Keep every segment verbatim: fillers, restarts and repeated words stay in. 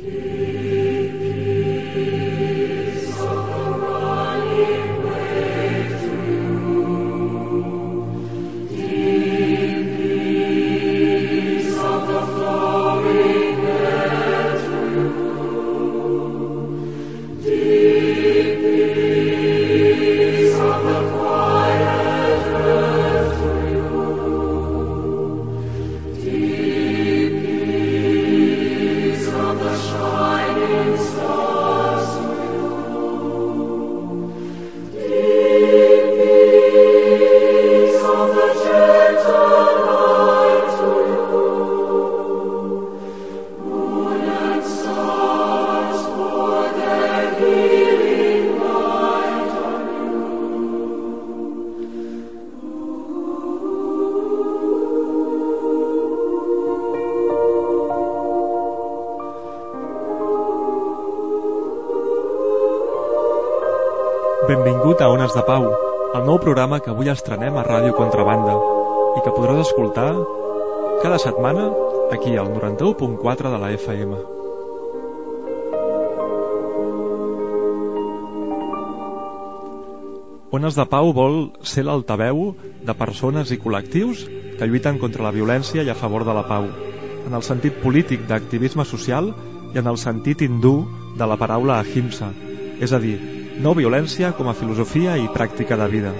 Benvingut a Ones de Pau, el nou programa que avui estrenem a Ràdio Contrabanda i que podràs escoltar cada setmana aquí al noranta-u punt quatre de la F M. Ones de Pau vol ser l'altaveu de persones i col·lectius que lluiten contra la violència i a favor de la pau, en el sentit polític d'activisme social i en el sentit hindú de la paraula ahimsa, és a dir, no violència com a filosofia i pràctica de vida.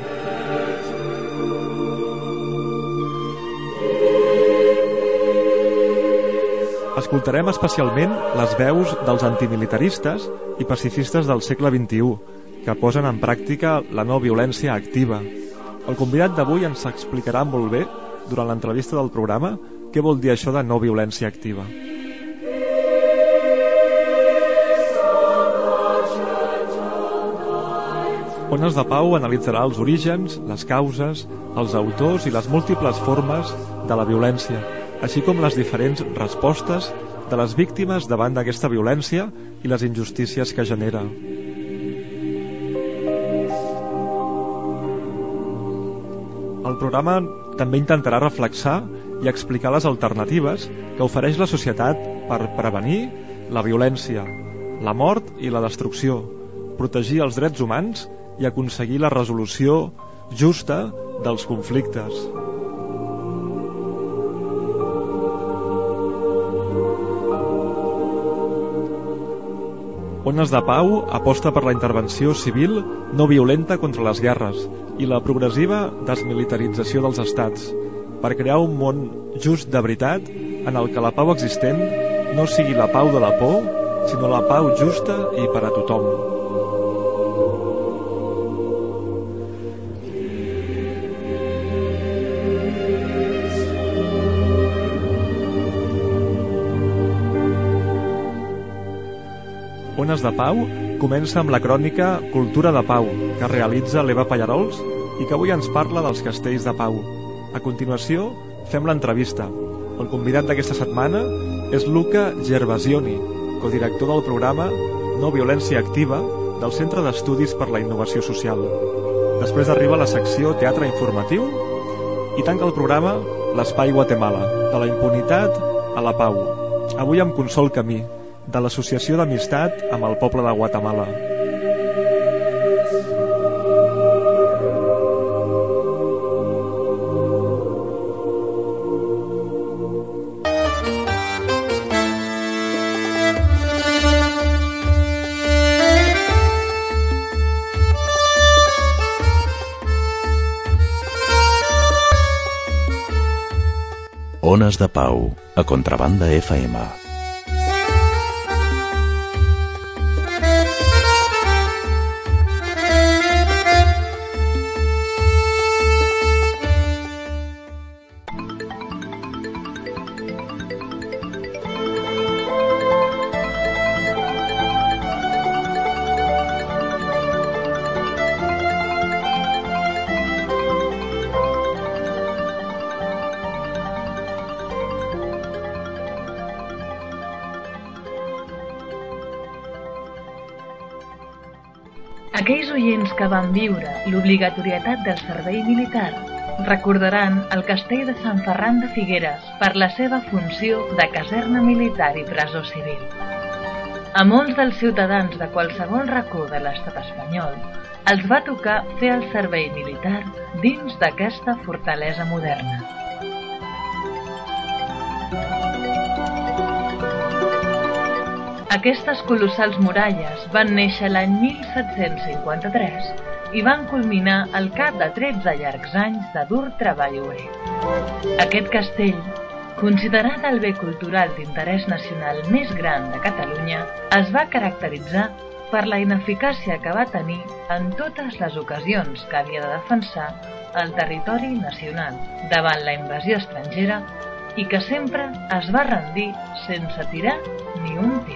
Escoltarem especialment les veus dels antimilitaristes i pacifistes del segle vint-i-u, que posen en pràctica la no violència activa. El convidat d'avui ens explicarà molt bé, durant l'entrevista del programa, què vol dir això de no violència activa. Ones de Pau analitzarà els orígens, les causes, els autors i les múltiples formes de la violència, així com les diferents respostes de les víctimes davant d'aquesta violència i les injustícies que genera. El programa també intentarà reflexar i explicar les alternatives que ofereix la societat per prevenir la violència, la mort i la destrucció, protegir els drets humans i aconseguir la resolució justa dels conflictes. Ones de Pau aposta per la intervenció civil no violenta contra les guerres i la progressiva desmilitarització dels estats, per crear un món just de veritat en el que la pau existent no sigui la pau de la por, sinó la pau justa i per a tothom. Ones de Pau comença amb la crònica Cultura de Pau, que realitza l'Eva Pallarols i que avui ens parla dels castells de Pau. A continuació, fem l'entrevista. El convidat d'aquesta setmana és Luca Gervasioni, codirector del programa No Violència Activa del Centre d'Estudis per la Innovació Social. Després arriba la secció Teatre Informatiu i tanca el programa l'Espai Guatemala, de la impunitat a la pau. Avui amb Consol Camí, de l'Associació d'Amistat amb el Poble de Guatemala. Ones de Pau, a Contrabanda F M. Aquells oients que van viure l'obligatorietat del servei militar recordaran el castell de Sant Ferran de Figueres per la seva funció de caserna militar i presó civil. A molts dels ciutadans de qualsevol racó de l'estat espanyol els va tocar fer el servei militar dins d'aquesta fortalesa moderna. Aquestes colossals muralles van néixer l'any mil set-cents cinquanta-tres i van culminar al cap de tretze llargs anys de dur treball obrer. Aquest castell, considerat el bé cultural d'interès nacional més gran de Catalunya, es va caracteritzar per la ineficàcia que va tenir en totes les ocasions que havia de defensar el territori nacional davant la invasió estrangera i que sempre es va rendir sense tirar ni un tir.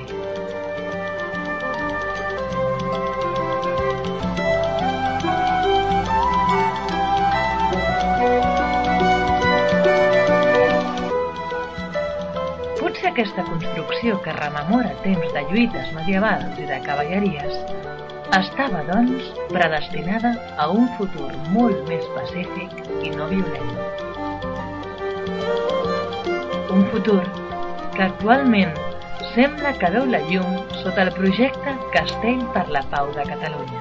Potser aquesta construcció que rememora temps de lluites medievals i de cavalleries estava, doncs, predestinada a un futur molt més pacífic i no violent. Un futur que actualment sembla que veu la llum sota el projecte Castell per la Pau de Catalunya.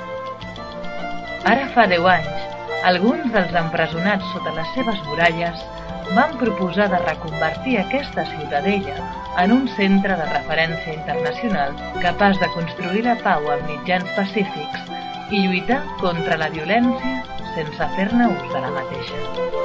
Ara fa deu anys, alguns dels empresonats sota les seves muralles van proposar de reconvertir aquesta ciutadella en un centre de referència internacional capaç de construir la pau amb mitjans pacífics i lluitar contra la violència sense fer-ne ús de la mateixa.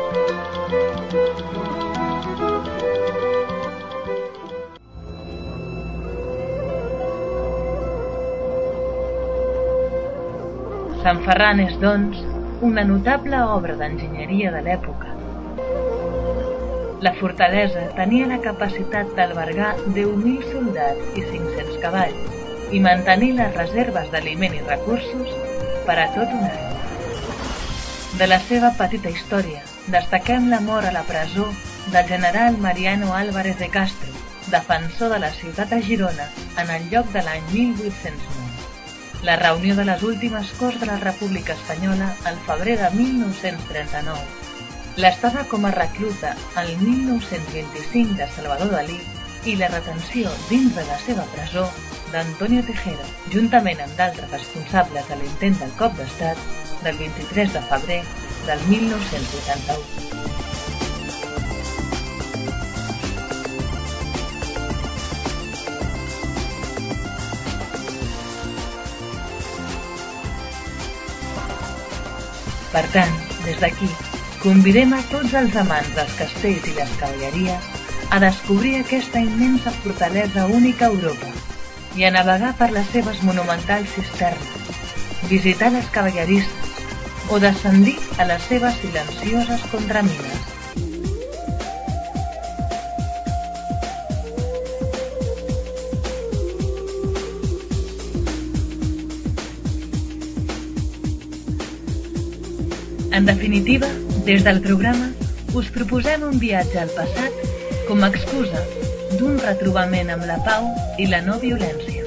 Sant Ferran és, doncs, una notable obra d'enginyeria de l'època. La fortalesa tenia la capacitat d'albergar deu mil soldats i cinc-cents cavalls i mantenir les reserves d'aliment i recursos per a tot un any. De la seva petita història, destaquem la mort a la presó del general Mariano Álvarez de Castro, defensor de la ciutat de Girona en el lloc de l'any mil vuit-cents nou. La reunió de les últimes Corts de la República Espanyola al febrer de mil nou-cents trenta-nou, l'estada com a recluta al mil nou-cents vint-i-cinc de Salvador Dalí i la retenció dins de la seva presó d'Antonio Tejero, juntament amb d'altres responsables de l'intent del cop d'estat del vint-i-tres de febrer del mil nou-cents vuitanta-u. Per tant, des d'aquí, convidem a tots els amants dels castells i les cavalleries a descobrir aquesta immensa fortalesa única a Europa i a navegar per les seves monumentals cisternes, visitar les cavalleristes o descendir a les seves silencioses contramines. En definitiva, des del programa us proposem un viatge al passat com a excusa d'un retrobament amb la pau i la no violència.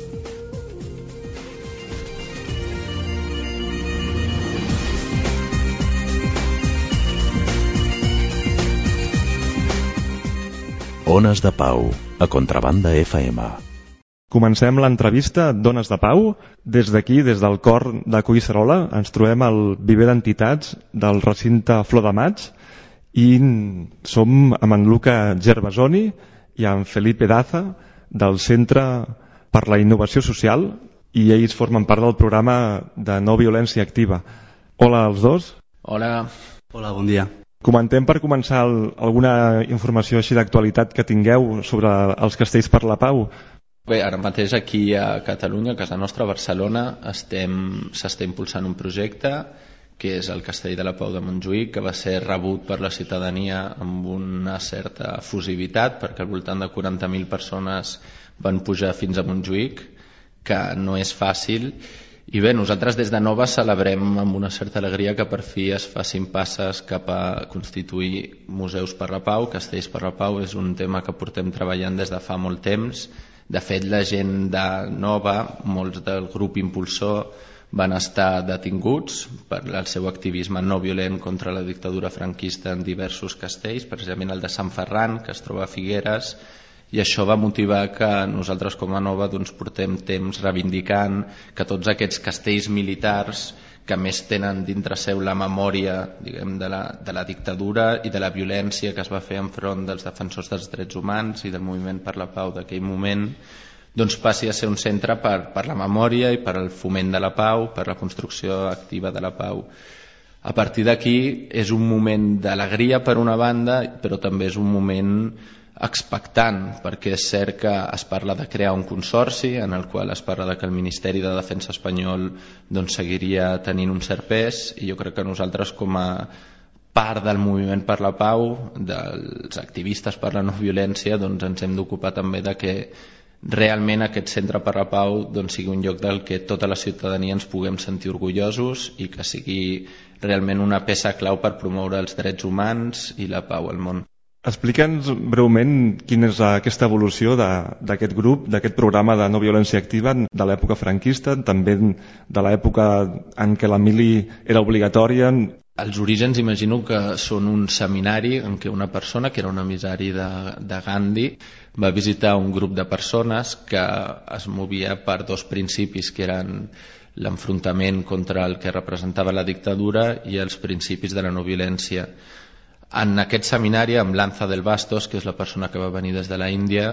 Ones de Pau, a Contrabanda F M. Comencem l'entrevista d'Ones de Pau. Des d'aquí, des del cor de Collserola, ens trobem al viver d'entitats del recinte Flor de Maig i som amb en Luca Gervasoni i en Felipe Daza del Centre per la Innovació Social i ells formen part del programa de no violència activa. Hola als dos. Hola. Hola, bon dia. Comentem per començar el, alguna informació així d'actualitat que tingueu sobre els castells per la pau. Bé, ara mateix aquí a Catalunya, a casa nostra, a Barcelona, estem, s'està impulsant un projecte que és el Castell de la Pau de Montjuïc, que va ser rebut per la ciutadania amb una certa efusivitat, perquè al voltant de quaranta mil persones van pujar fins a Montjuïc, que no és fàcil. I bé, nosaltres des de Nova celebrem amb una certa alegria que per fi es facin passes cap a constituir museus per la pau. Castells per la Pau és un tema que portem treballant des de fa molt temps. De fet, la gent de Nova, molts del grup impulsor, van estar detinguts per el seu activisme no violent contra la dictadura franquista en diversos castells, precisament el de Sant Ferran, que es troba a Figueres, I això va motivar que nosaltres com a Nova doncs, portem temps reivindicant que tots aquests castells militars que més tenen dintre seu la memòria, diguem, de la, de la dictadura i de la violència que es va fer enfront dels defensors dels drets humans i del moviment per la pau d'aquell moment, doncs passi a ser un centre per, per la memòria i per al foment de la pau, per la construcció activa de la pau. A partir d'aquí és un moment d'alegria per una banda, però també és un moment expectant, perquè és cert que es parla de crear un consorci en el qual es parla de que el Ministeri de Defensa espanyol doncs, seguiria tenint un cert pes, i jo crec que nosaltres com a part del moviment per la pau, dels activistes per la no violència, doncs ens hem d'ocupar també de que realment aquest centre per la pau doncs, sigui un lloc del que tota la ciutadania ens puguem sentir orgullosos i que sigui realment una peça clau per promoure els drets humans i la pau al món. Explica'ns breument quina és aquesta evolució d'aquest grup, d'aquest programa de no violència activa de l'època franquista, també de l'època en què la mili era obligatòria. Els orígens imagino que són un seminari en què una persona, que era un emissari de, de Gandhi, va visitar un grup de persones que es movia per dos principis, que eren l'enfrontament contra el que representava la dictadura i els principis de la no violència. En aquest seminari, amb Lanza del Bastos, que és la persona que va venir des de la Índia,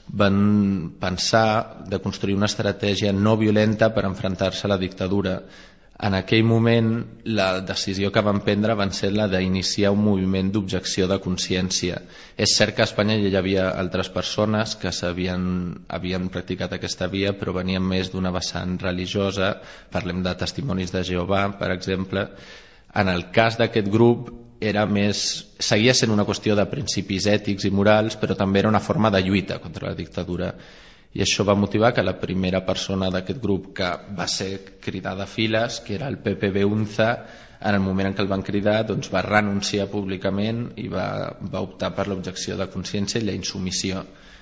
van pensar de construir una estratègia no violenta per enfrontar-se a la dictadura. En aquell moment, la decisió que van prendre van ser la d'iniciar un moviment d'objecció de consciència. És cert que a Espanya ja hi havia altres persones que s'havien havien practicat aquesta via, però venien més d'una vessant religiosa. Parlem de testimonis de Jehovà, per exemple. En el cas d'aquest grup, era més, seguia sent una qüestió de principis ètics i morals, però també era una forma de lluita contra la dictadura. I això va motivar que la primera persona d'aquest grup que va ser cridada a files, que era el Pepe Beunza, en el moment en què el van cridar doncs va renunciar públicament i va, va optar per l'objecció de consciència i la insumissió.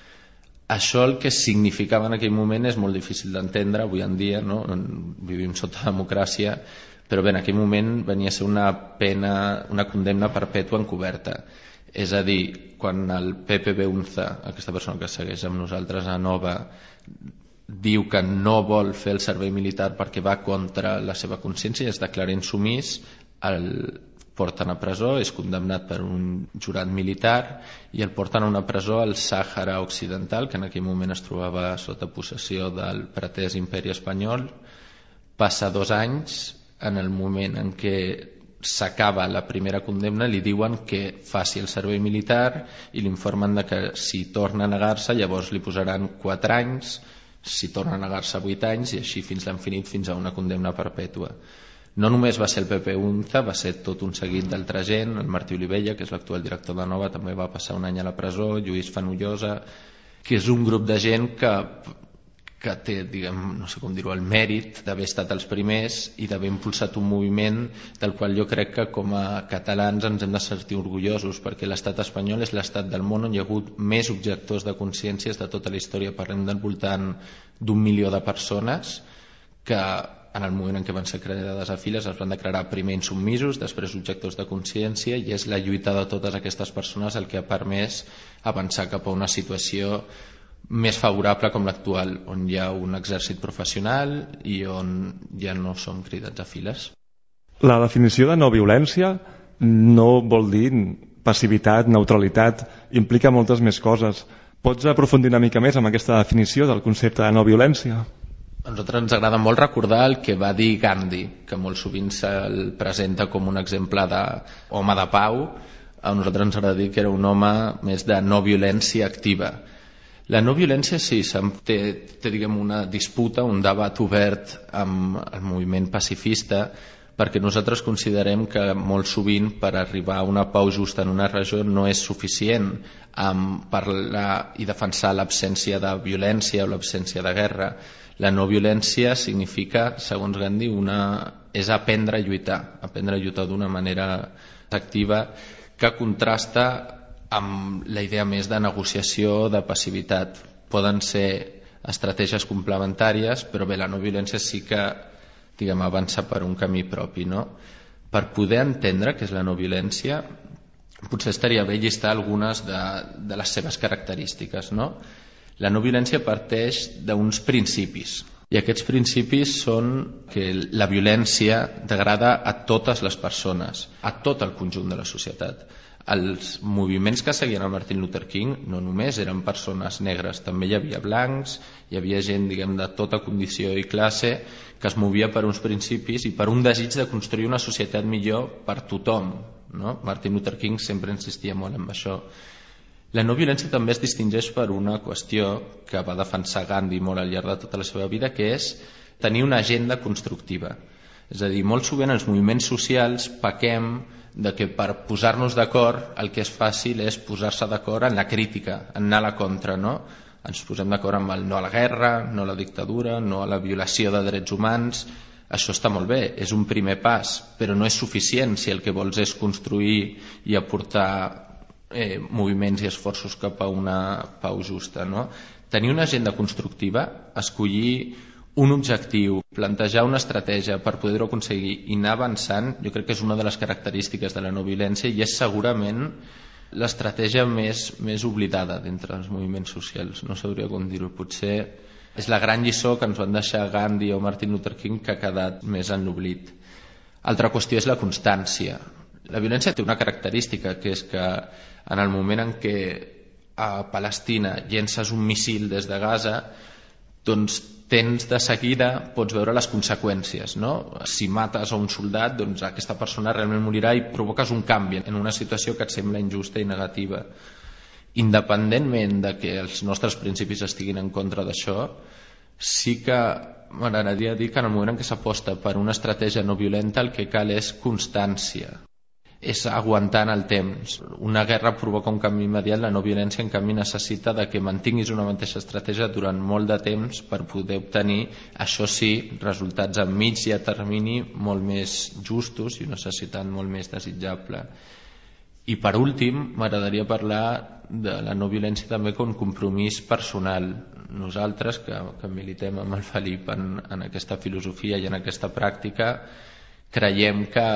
Això el que significava en aquell moment és molt difícil d'entendre avui en dia, no? Vivim sota democràcia, però bé, en aquell moment venia a ser una pena, una condemna perpètua encoberta. És a dir, quan el Pepe Beunza, aquesta persona que segueix amb nosaltres a Nova, diu que no vol fer el servei militar perquè va contra la seva consciència i es declara insumís, el porten a presó, és condemnat per un jurat militar i el porten a una presó al Sàhara Occidental, que en aquell moment es trobava sota possessió del pretès imperi espanyol. Passa dos anys, en el moment en què s'acaba la primera condemna, li diuen que faci el servei militar i li informen de que si torna a negar-se llavors li posaran quatre anys, si torna a negar-se vuit anys i així fins l'infinit, fins a una condemna perpètua. No només va ser el Pepe Unza, va ser tot un seguit d'altra gent. El Martí Olivella, que és l'actual director de Nova, també va passar un any a la presó, Lluís Fenollosa, que és un grup de gent que que té, diguem, no sé com dir-ho, el mèrit d'haver estat els primers i d'haver impulsat un moviment del qual jo crec que com a catalans ens hem de sentir orgullosos, perquè l'estat espanyol és l'estat del món on hi ha hagut més objectors de consciències de tota la història. Parlem del voltant d'un milió de persones que en el moment en què van ser cridades a files es van declarar primer insubmisos, després objectors de consciència, i és la lluita de totes aquestes persones el que ha permès avançar cap a una situació més favorable com l'actual, on hi ha un exèrcit professional i on ja no som cridats a files. La definició de no violència no vol dir passivitat, neutralitat, implica moltes més coses. Pots aprofundir una mica més amb aquesta definició del concepte de no violència? A nosaltres ens agrada molt recordar el que va dir Gandhi, que molt sovint se'l presenta com un exemple d'home de pau. A nosaltres ens agrada dir que era un home més de no violència activa. La no violència sí, té, té diguem, una disputa, un debat obert amb el moviment pacifista, perquè nosaltres considerem que molt sovint per arribar a una pau justa en una regió no és suficient amb parlar i defensar l'absència de violència o l'absència de guerra. La no violència significa, segons Gandhi, una... és aprendre a lluitar, aprendre a lluitar d'una manera activa que contrasta amb la idea més de negociació, de passivitat. Poden ser estratègies complementàries, però bé, la no violència sí que, diguem, avança per un camí propi, no? Per poder entendre què és la no violència, potser estaria bé llistar algunes de, de les seves característiques, no? La no violència parteix d'uns principis, i aquests principis són que la violència degrada a totes les persones, a tot el conjunt de la societat. Els moviments que seguien el Martin Luther King no només eren persones negres, també hi havia blancs, hi havia gent, diguem, de tota condició i classe que es movia per uns principis i per un desig de construir una societat millor per tothom, no? Martin Luther King sempre insistia molt en això. La no violència també es distingeix per una qüestió que va defensar Gandhi molt al llarg de tota la seva vida, que és tenir una agenda constructiva. És a dir, molt sovint els moviments socials pequem de que per posar-nos d'acord el que és fàcil és posar-se d'acord en la crítica, en anar a la contra, no? Ens posem d'acord amb el no a la guerra, no a la dictadura, no a la violació de drets humans. Això està molt bé, és un primer pas, però no és suficient si el que vols és construir i aportar eh, moviments i esforços cap a una pau justa, no? Tenir una agenda constructiva, escollir un objectiu, plantejar una estratègia per poder-ho aconseguir i anar avançant, jo crec que és una de les característiques de la no violència i és segurament l'estratègia més, més oblidada d'entre els moviments socials. No sabria com dir-ho, potser és la gran lliçó que ens van deixar Gandhi o Martin Luther King que ha quedat més en l'oblit. Altra qüestió és la constància. La violència té una característica, que és que en el moment en què a Palestina llences un míssil des de Gaza, doncs tens de seguida, pots veure les conseqüències, no? Si mates a un soldat, doncs aquesta persona realment morirà i provoques un canvi en una situació que et sembla injusta i negativa. Independentment de que els nostres principis estiguin en contra d'això, sí que m'agradaria dir que en el moment en què s'aposta per una estratègia no violenta el que cal és constància, és aguantar en el temps. Una guerra provoca un canvi immediat, la no violència en canvi necessita de que mantinguis una mateixa estratègia durant molt de temps per poder obtenir, això sí, resultats a mig i a termini molt més justos i una societat molt més desitjable. I per últim, m'agradaria parlar de la no violència també com compromís personal. Nosaltres, que, que militem amb el Felip en, en aquesta filosofia i en aquesta pràctica, creiem que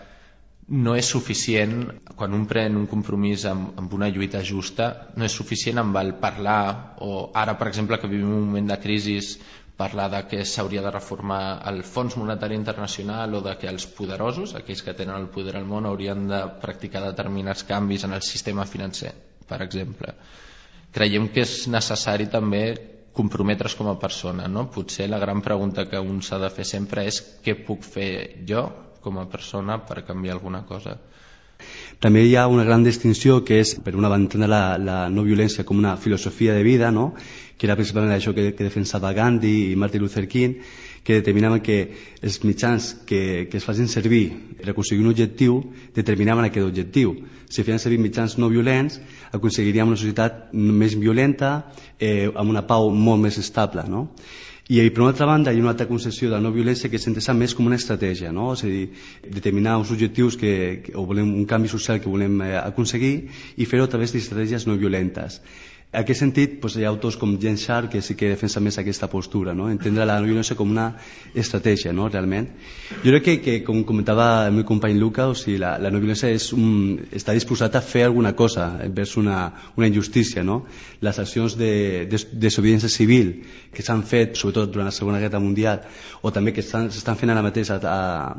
no és suficient, quan un pren un compromís amb, amb una lluita justa, no és suficient amb el parlar, o ara, per exemple, que vivim un moment de crisi, parlar de que s'hauria de reformar el Fons Monetari Internacional o de que els poderosos, aquells que tenen el poder al món, haurien de practicar determinats canvis en el sistema financer, per exemple. Creiem que és necessari també comprometre's com a persona, no? Potser la gran pregunta que un s'ha de fer sempre és què puc fer jo com a persona per canviar alguna cosa. També hi ha una gran distinció que és, per una banda, la, la no violència com una filosofia de vida, no? Que era principalment això que, que defensava Gandhi i Martin Luther King, que determinaven que els mitjans que, que es facin servir per aconseguir un objectiu determinaven aquest objectiu. Si feien servir mitjans no violents, aconseguiríem una societat més violenta, eh, amb una pau molt més estable, no? I per una altra banda hi ha una altra concepció de la no violència que s'entesa més com una estratègia, no? És a dir, determinar uns objectius que, que, o volem un canvi social que volem eh, aconseguir i fer-ho a través d'estratègies no violentes. En aquest sentit, doncs, hi ha autors com James Sharp que sí que defensa més aquesta postura, no? Entendre la no violència com una estratègia, no? Realment. Jo crec que, que com comentava el meu company Luca, o sigui, la, la no violència és un, està disposat a fer alguna cosa vers una, una injustícia, no? Les accions de, de desobediència civil que s'han fet, sobretot durant la Segona Guerra Mundial, o també que s'estan fent ara mateix a, a,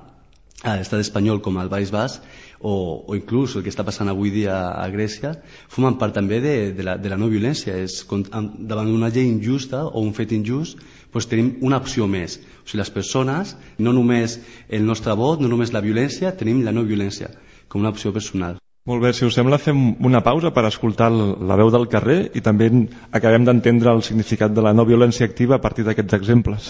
a l'estat espanyol com al País Basc, o, o inclús el que està passant avui dia a Grècia, formen part també de, de, la, de la no violència. És, davant d'una llei injusta o un fet injust, doncs tenim una opció més. O sigui, les persones, no només el nostre vot, no només la violència, tenim la no violència com una opció personal. Molt bé, si us sembla fem una pausa per escoltar la veu del carrer i també acabem d'entendre el significat de la no violència activa a partir d'aquests exemples.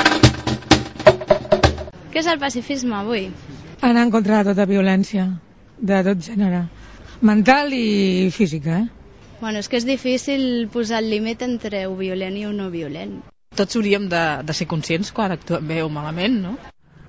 Què és el pacifisme avui? Anar en contra de tota violència, de tot gènere, mental i física. Eh? Bueno, és que és difícil posar el límit entre un violent i un no violent. Tots hauríem de, de ser conscients quan actuem bé o malament, ¿no?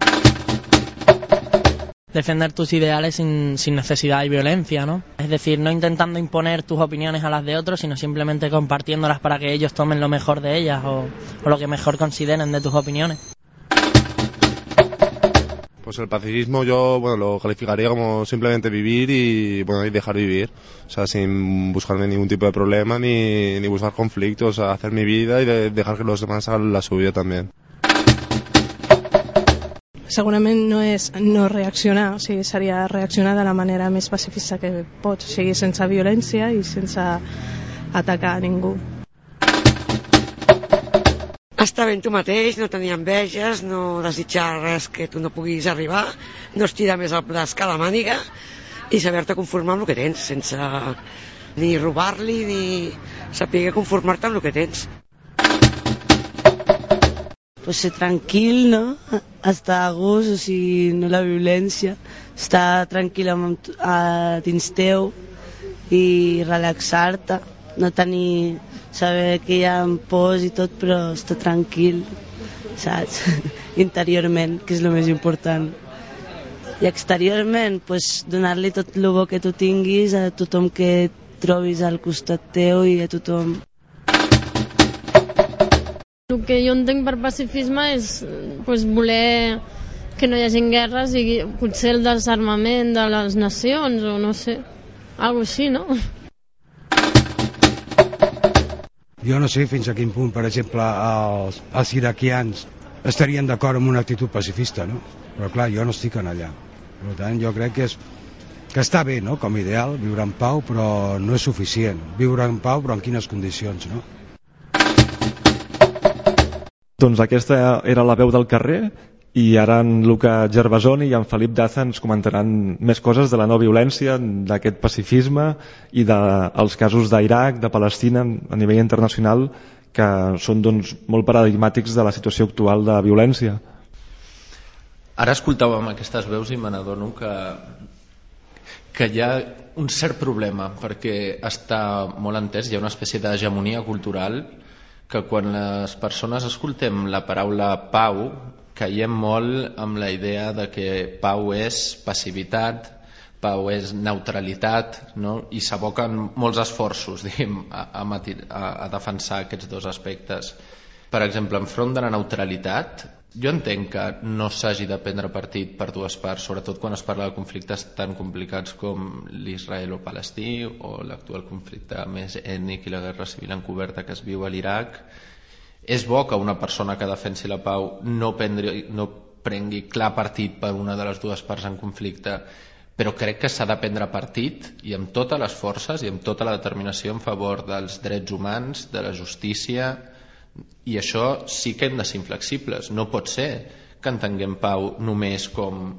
Defender tus ideales sin, sin necesidad de violencia, ¿no? Es decir, no intentando imponer tus opiniones a las de otros, sino simplemente compartiéndolas para que ellos tomen lo mejor de ellas o, o lo que mejor consideren de tus opiniones. Pues el pacifismo yo bueno, lo calificaría como simplemente vivir y, bueno, y dejar vivir, o sea, sin buscarme ningún tipo de problema ni, ni buscar conflictos, o sea, hacer mi vida y de, dejar que los demás hagan la suya también. Segurament no és no reaccionar, o sigui, seria reaccionar de la manera més pacifista que pots, o sigui, sense violència i sense atacar a ningú. Estar ben tu mateix, no tenir enveges, no desitjar res que tu no puguis arribar, no estirar més el braç que la màniga i saber-te conformar amb el que tens, sense ni robar-li ni saber conformar-te amb el que tens. Pues ser tranquil, no? Estar a gust, o sigui, no la violència, estar tranquil amb, a, dins teu i relaxar-te, no tenir, saber que hi ha pors i tot, però estar tranquil, saps? Interiorment, que és el més important. I exteriorment, pues, donar-li tot el bo que tu tinguis a tothom que trobis al costat teu i a tothom. El que jo entenc per pacifisme és pues, voler que no hi hagi guerres i potser el desarmament de les nacions o no sé, alguna cosa així, no? Jo no sé fins a quin punt, per exemple, els, els iraquians estarien d'acord amb una actitud pacifista, no? Però clar, jo no estic en allà. Per tant, jo crec que, és, que està bé, no?, com a ideal, viure en pau, però no és suficient. Viure en pau, però en quines condicions, no? Doncs aquesta era la veu del carrer i ara en Luca Gervasoni i en Felip Daza ens comentaran més coses de la no violència, d'aquest pacifisme i dels casos d'Iraq, de Palestina a nivell internacional que són doncs, molt paradigmàtics de la situació actual de violència. Ara escoltàvem aquestes veus i me n'adono que, que hi ha un cert problema perquè està molt entès, hi ha una espècie d'hegemonia cultural que quan les persones escoltem la paraula pau caiem molt amb la idea de que pau és passivitat, pau és neutralitat, no? I s'aboquen molts esforços diguem, a, a, a defensar aquests dos aspectes. Per exemple, enfront de la neutralitat, jo entenc que no s'hagi de prendre partit per dues parts, sobretot quan es parla de conflictes tan complicats com l'israelo-palestí o l'actual conflicte més ètnic i la guerra civil encoberta que es viu a l'Iraq. És bo que una persona que defensi la pau no, prendri, no prengui clar partit per una de les dues parts en conflicte, però crec que s'ha de prendre partit i amb totes les forces i amb tota la determinació en favor dels drets humans, de la justícia. I això sí que hem de ser inflexibles. No pot ser que entenguem pau només com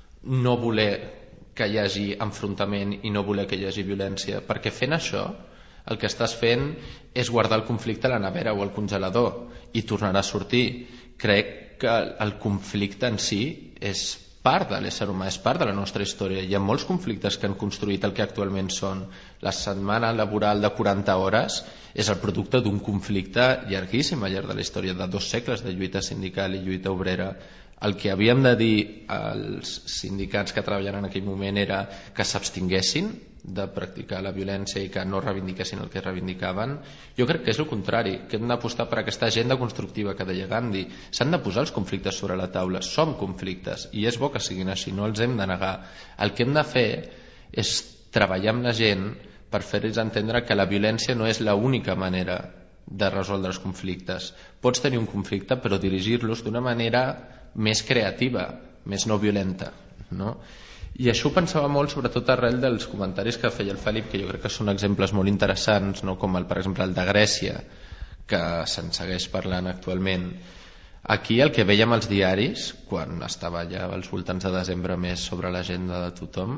no voler que hi hagi enfrontament i no voler que hi hagi violència, perquè fent això el que estàs fent és guardar el conflicte a la nevera o al congelador i tornarà a sortir. Crec que el conflicte en si és part de l'ésser humà, és part de la nostra història. Hi ha molts conflictes que han construït el que actualment són. La setmana laboral de quaranta hores és el producte d'un conflicte llarguíssim al llarg de la història, de dos segles de lluita sindical i lluita obrera. El que havíem de dir als sindicats que treballaven en aquell moment era que s'abstinguessin de practicar la violència i que no reivindiquessin el que reivindicaven. Jo crec que és el contrari, que hem d'apostar per aquesta agenda constructiva que deia Gandhi. S'han de posar els conflictes sobre la taula, som conflictes i és bo que siguin així, no els hem de negar. El que hem de fer és treballar amb la gent per fer-los entendre que la violència no és l'única manera de resoldre els conflictes. Pots tenir un conflicte però dirigir-los d'una manera més creativa, més no violenta, no? I això ho pensava molt sobretot arrel dels comentaris que feia el Felip, que jo crec que són exemples molt interessants, no? Com el, per exemple el de Grècia, que se'n segueix parlant actualment. Aquí el que veiem als diaris, quan estava ja als voltants de desembre més sobre l'agenda de tothom,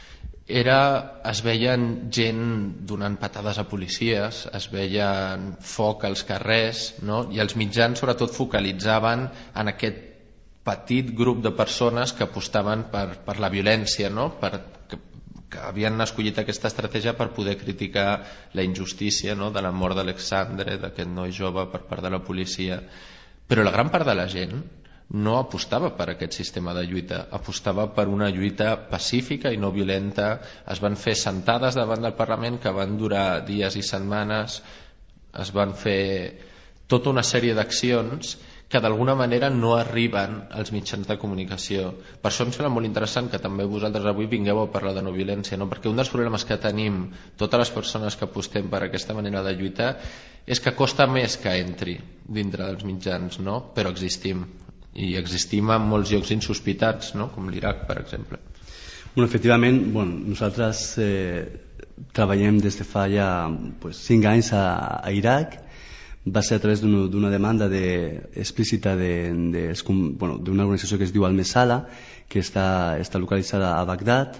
era, es veien gent donant patades a policies, es veien foc als carrers, no? I els mitjans sobretot focalitzaven en aquest petit grup de persones que apostaven per, per la violència, no? Per, que, que havien escollit aquesta estratègia per poder criticar la injustícia, no? De la mort d'Alexandre, d'aquest noi jove per part de la policia. Però la gran part de la gent no apostava per aquest sistema de lluita, apostava per una lluita pacífica i no violenta. Es van fer sentades davant del Parlament que van durar dies i setmanes, es van fer tota una sèrie d'accions que d'alguna manera no arriben als mitjans de comunicació. Per això em sembla molt interessant que també vosaltres avui vingueu a parlar de no violència, no? Perquè un dels problemes que tenim totes les persones que apostem per aquesta manera de lluitar és que costa més que entri dintre dels mitjans, no? Però existim, i existim en molts llocs insospitats, no? Com l'Iraq, per exemple. Bueno, efectivament, bueno, nosaltres eh, treballem des de fa ja pues, cinc anys a, a Iraq. Va ser a través d'una demanda de, explícita d'una de, de, bueno, organització que es diu Al-Mesala, que està, està localitzada a Bagdad,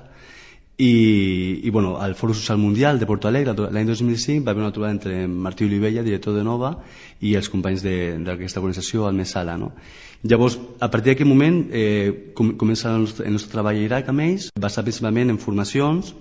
i, i bueno, al Fòrum Social Mundial de Porto Alegre l'any dos mil cinc va haver una trobada entre Martí Olivella, director de Nova, i els companys d'aquesta organització Al-Mesala, no? Llavors, a partir d'aquest moment eh, com, comença el nostre, el nostre treball a Iraq amb ells, basat principalment en formacions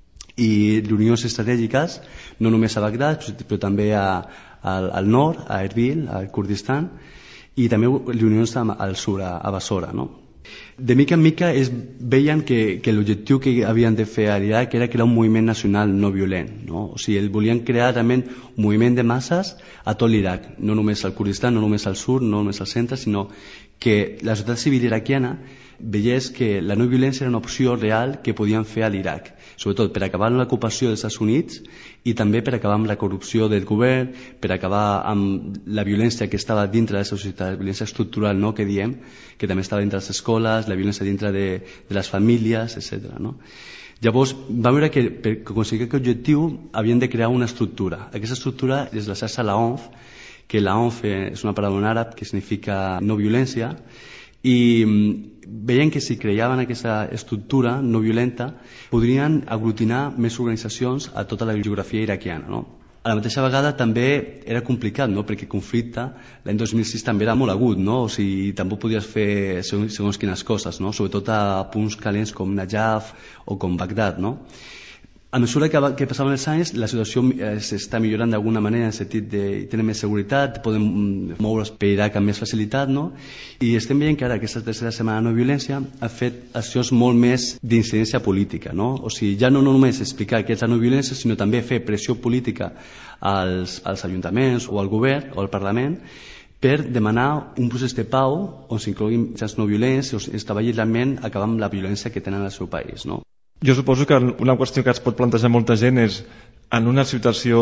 i reunions estratègiques, no només a Bagdad, però també a Al, al nord, a Erbil, al Kurdistan, i també reunions al sud, a, a Bassora, no? De mica en mica es veien que, que l'objectiu que havien de fer a l'Iraq era crear un moviment nacional no violent, no? O sigui, volien crear realment un moviment de masses a tot l'Iraq, no només al Kurdistan, no només al sud, no només al centre, sinó que la societat civil iraquiana veiés que la no violència era una opció real que podien fer a l'Iraq, sobretot per acabar amb l'ocupació dels Estats Units i també per acabar amb la corrupció del govern, per acabar amb la violència que estava dintre de la societat, la violència estructural, no?, que diem, que també estava dintre de les escoles, la violència dintre de, de les famílies, etcètera, no? Llavors, vam veure que per aconseguir aquest objectiu havien de crear una estructura. Aquesta estructura és la xarxa la O N F, que la O N F és una paraula en àrab que significa no violència, i veien que si creaven aquesta estructura no violenta podrien aglutinar més organitzacions a tota la geografia iraquiana, no? A la mateixa vegada també era complicat, no? Perquè el conflicte l'any dos mil sis també era molt agut, no? O sigui, tampoc podies fer segons, segons quines coses, no? Sobretot a punts calents com Najaf o com Bagdad, no? A mesura que, que passaven els anys, la situació eh, s'està millorant d'alguna manera en el sentit de tenir més seguretat, podem moure's per Iraq amb més facilitat, no? I estem veient que ara aquesta tercera setmana de no violència ha fet accions molt més d'incidència política, no? O sigui, ja no només explicar què és la no violència, sinó també fer pressió política als, als ajuntaments o al govern o al Parlament per demanar un procés de pau on s'incloguin mitjans no violents, on es treballi realment acabar amb la violència que tenen al seu país, no? Jo suposo que una qüestió que es pot plantejar molta gent és, en una situació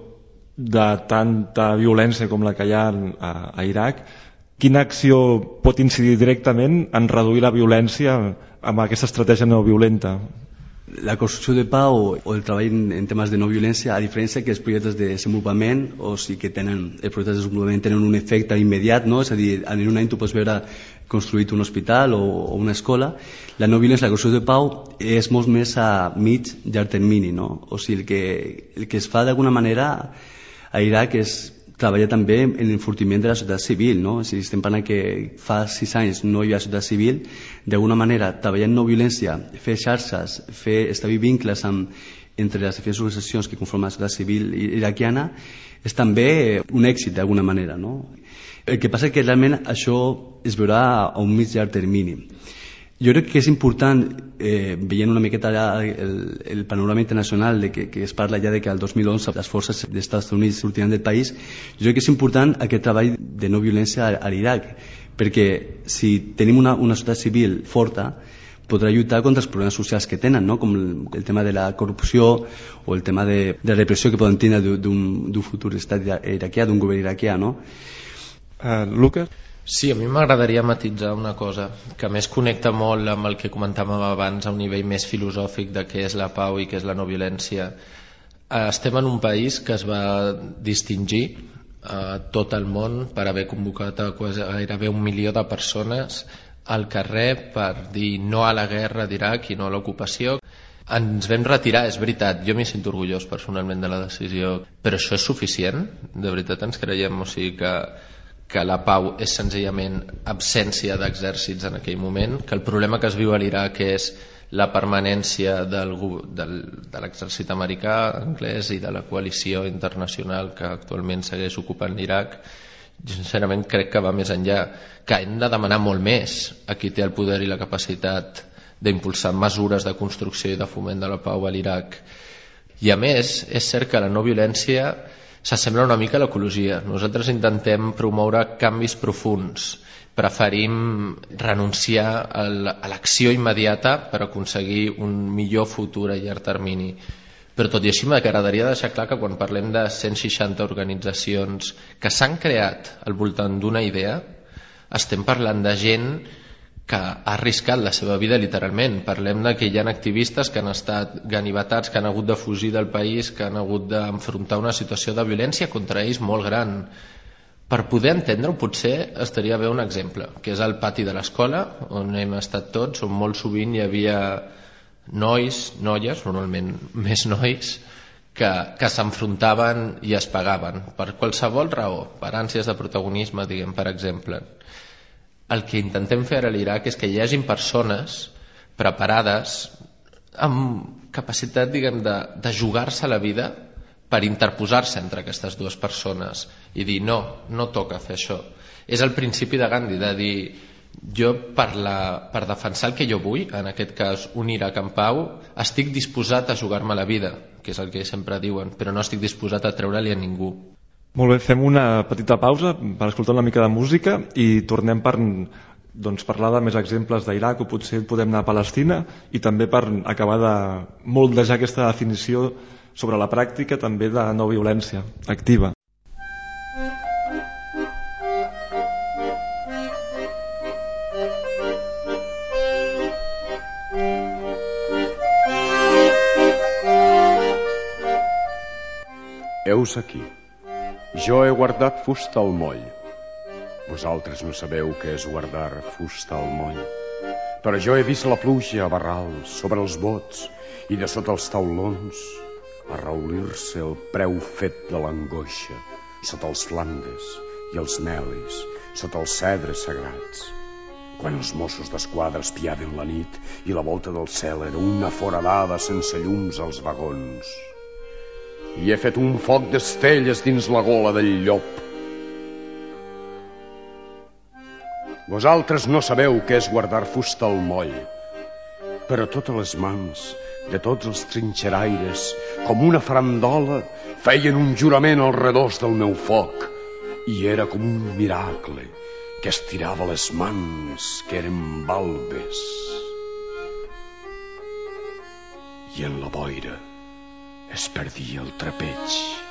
de tanta violència com la que hi ha a, a Iraq, quina acció pot incidir directament en reduir la violència amb aquesta estratègia no violenta? La construcció de pau o el treball en, en temes de no violència, a diferència que els projectes de desenvolupament, o sigui que tenen, els projectes de desenvolupament tenen un efecte immediat, no? És a dir, en un any tu pots veure construït un hospital o, o una escola. La no violència, la construcció de pau és molt més a mig llarg termini, no? O sigui, el que, el que es fa d'alguna manera a Iraq és treballar també en l'enfortiment de la societat civil, no? Si estem parlant que fa sis anys no hi havia societat civil, d'alguna manera treballar en no violència, fer xarxes, fer establir vincles amb, entre les diferents organitzacions que conformen la societat civil iraquiana és també un èxit d'alguna manera, no? El que passa és que realment això es veurà a un mig llarg termini. Jo crec que és important, eh, veient una miqueta el, el panorama internacional de que, que es parla ja de que al dos mil onze les forces dels Estats Units sortiran del país, jo crec que és important aquest treball de no violència a, a l'Iraq, perquè si tenim una, una societat civil forta podrà lluitar contra els problemes socials que tenen, no? Com el, el tema de la corrupció o el tema de, de la repressió que poden tenir d'un futur estat iraquià, d'un govern iraquià, no? Uh, Lucas? Sí, a mi m'agradaria matitzar una cosa que més connecta molt amb el que comentàvem abans a un nivell més filosòfic de què és la pau i què és la no violència. Estem en un país que es va distingir a tot el món per haver convocat a gairebé un milió de persones al carrer per dir no a la guerra d'Iraq i no a l'ocupació. Ens vam retirar, és veritat, jo m'hi sento orgullós personalment de la decisió, però això és suficient? De veritat ens creiem, o sigui que que la pau és senzillament absència d'exèrcits en aquell moment, que el problema que es viu a l'Iraq és la permanència del, del, de l'exèrcit americà, anglès i de la coalició internacional que actualment segueix ocupant l'Iraq. Jo sincerament crec que va més enllà, que hem de demanar molt més a qui té el poder i la capacitat d'impulsar mesures de construcció i de foment de la pau a l'Iraq. I a més, és cert que la no violència s'assembla una mica a l'ecologia. Nosaltres intentem promoure canvis profunds, preferim renunciar a l'acció immediata per aconseguir un millor futur a llarg termini. Però tot i així m'agradaria deixar clar que quan parlem de cent seixanta organitzacions que s'han creat al voltant d'una idea, estem parlant de gent que ha arriscat la seva vida literalment. Parlem de que hi ha activistes que han estat ganivetats, que han hagut de fugir del país, que han hagut d'enfrontar una situació de violència contra ells molt gran. Per poder entendre-ho potser estaria bé un exemple, que és el pati de l'escola, on hem estat tots, on molt sovint hi havia nois, noies, normalment més nois, que, que s'enfrontaven i es pagaven per qualsevol raó, per ànsies de protagonisme, diguem, per exemple. El que intentem fer ara a l'Iraq és que hi hagin persones preparades amb capacitat, diguem, de, de jugar-se la vida per interposar-se entre aquestes dues persones i dir no, no toca fer això. És el principi de Gandhi, de dir jo per, la, per defensar el que jo vull, en aquest cas un Iraq en pau, estic disposat a jugar-me la vida, que és el que sempre diuen, però no estic disposat a treure-li a ningú. Molt bé, fem una petita pausa per escoltar una mica de música i tornem per doncs, parlar de més exemples d'Iraq, o potser podem anar a Palestina, i també per acabar de moldejar aquesta definició sobre la pràctica també de no violència activa. Heus aquí. Jo he guardat fusta al moll. Vosaltres no sabeu què és guardar fusta al moll. Però jo he vist la pluja a barrals sobre els bots i de sota els taulons arraulir-se el preu fet de l'angoixa sota els flandes i els melis, sota els cedres sagrats. Quan els Mossos d'Esquadra espiaven la nit i la volta del cel era una foradada sense llums als vagons. I he fet un foc d'estelles dins la gola del llop. Vosaltres no sabeu què és guardar fusta al moll, però totes les mans de tots els trinxeraires, com una farandola, feien un jurament al redós del meu foc, i era com un miracle que estirava les mans que eren balbes. I en la boira es perdia el trapeig.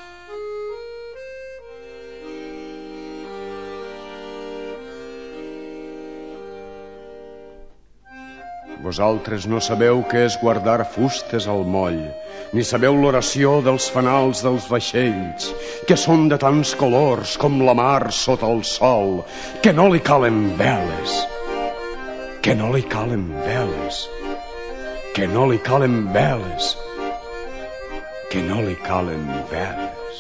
Vosaltres no sabeu què és guardar fustes al moll, ni sabeu l'oració dels fanals dels vaixells, que són de tants colors com la mar sota el sol, que no li calen veles, que no li calen veles, que no li calen veles, que no li calen veles.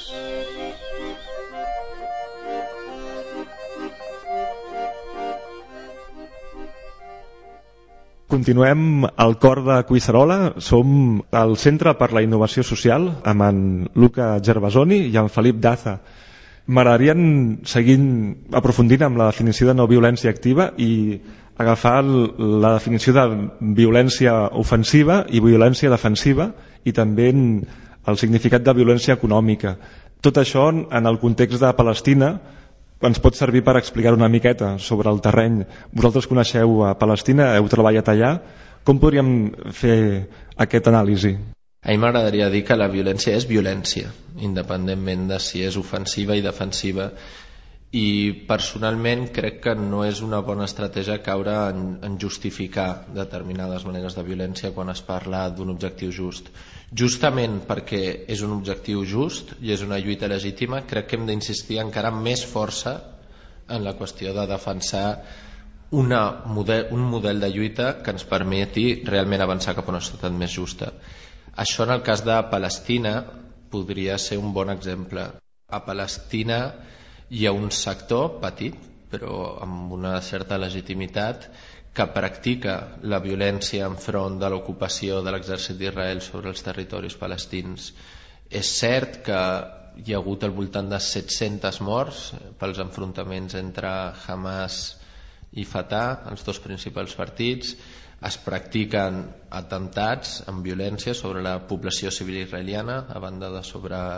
Continuem al cor de Collserola. Som al Centre per la Innovació Social amb en Luca Gervasoni i en Felip Daza. M'agradaria seguir aprofundint amb la definició de no violència activa i agafar la definició de violència ofensiva i violència defensiva i també el significat de violència econòmica. Tot això en el context de Palestina ens pot servir per explicar una miqueta sobre el terreny. Vosaltres coneixeu a Palestina, heu treballat allà. Com podríem fer aquest anàlisi? A mi m'agradaria dir que la violència és violència, independentment de si és ofensiva i defensiva. I personalment crec que no és una bona estratègia caure en, en justificar determinades maneres de violència quan es parla d'un objectiu just. Justament perquè és un objectiu just i és una lluita legítima, crec que hem d'insistir encara amb més força en la qüestió de defensar una model, un model de lluita que ens permeti realment avançar cap a una societat més justa. Això en el cas de Palestina podria ser un bon exemple. A Palestina hi ha un sector petit, però amb una certa legitimitat, que practica la violència enfront de l'ocupació de l'exèrcit d'Israel sobre els territoris palestins. És cert que hi ha hagut al voltant de set-centes morts pels enfrontaments entre Hamas i Fatah, els dos principals partits. Es practiquen atemptats amb violència sobre la població civil israeliana, a banda de sobre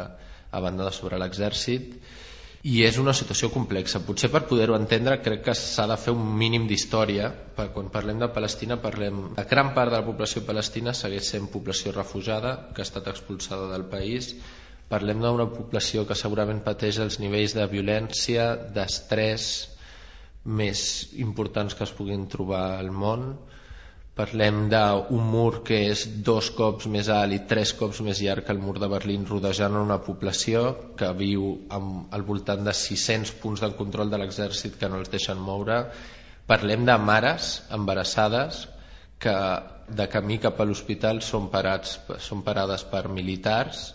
a banda de sobre l'exèrcit, i és una situació complexa. Potser per poder-ho entendre crec que s'ha de fer un mínim d'història, perquè quan parlem de Palestina parlem... La gran part de la població palestina segueix sent població refugiada que ha estat expulsada del país. Parlem d'una població que segurament pateix els nivells de violència, d'estrès més importants que es puguin trobar al món. Parlem d'un mur que és dos cops més alt i tres cops més llarg que el mur de Berlín, rodejant una població que viu amb, al voltant de sis-cents punts de control de l'exèrcit que no els deixen moure. Parlem de mares embarassades que de camí cap a l'hospital són, parats, són parades per militars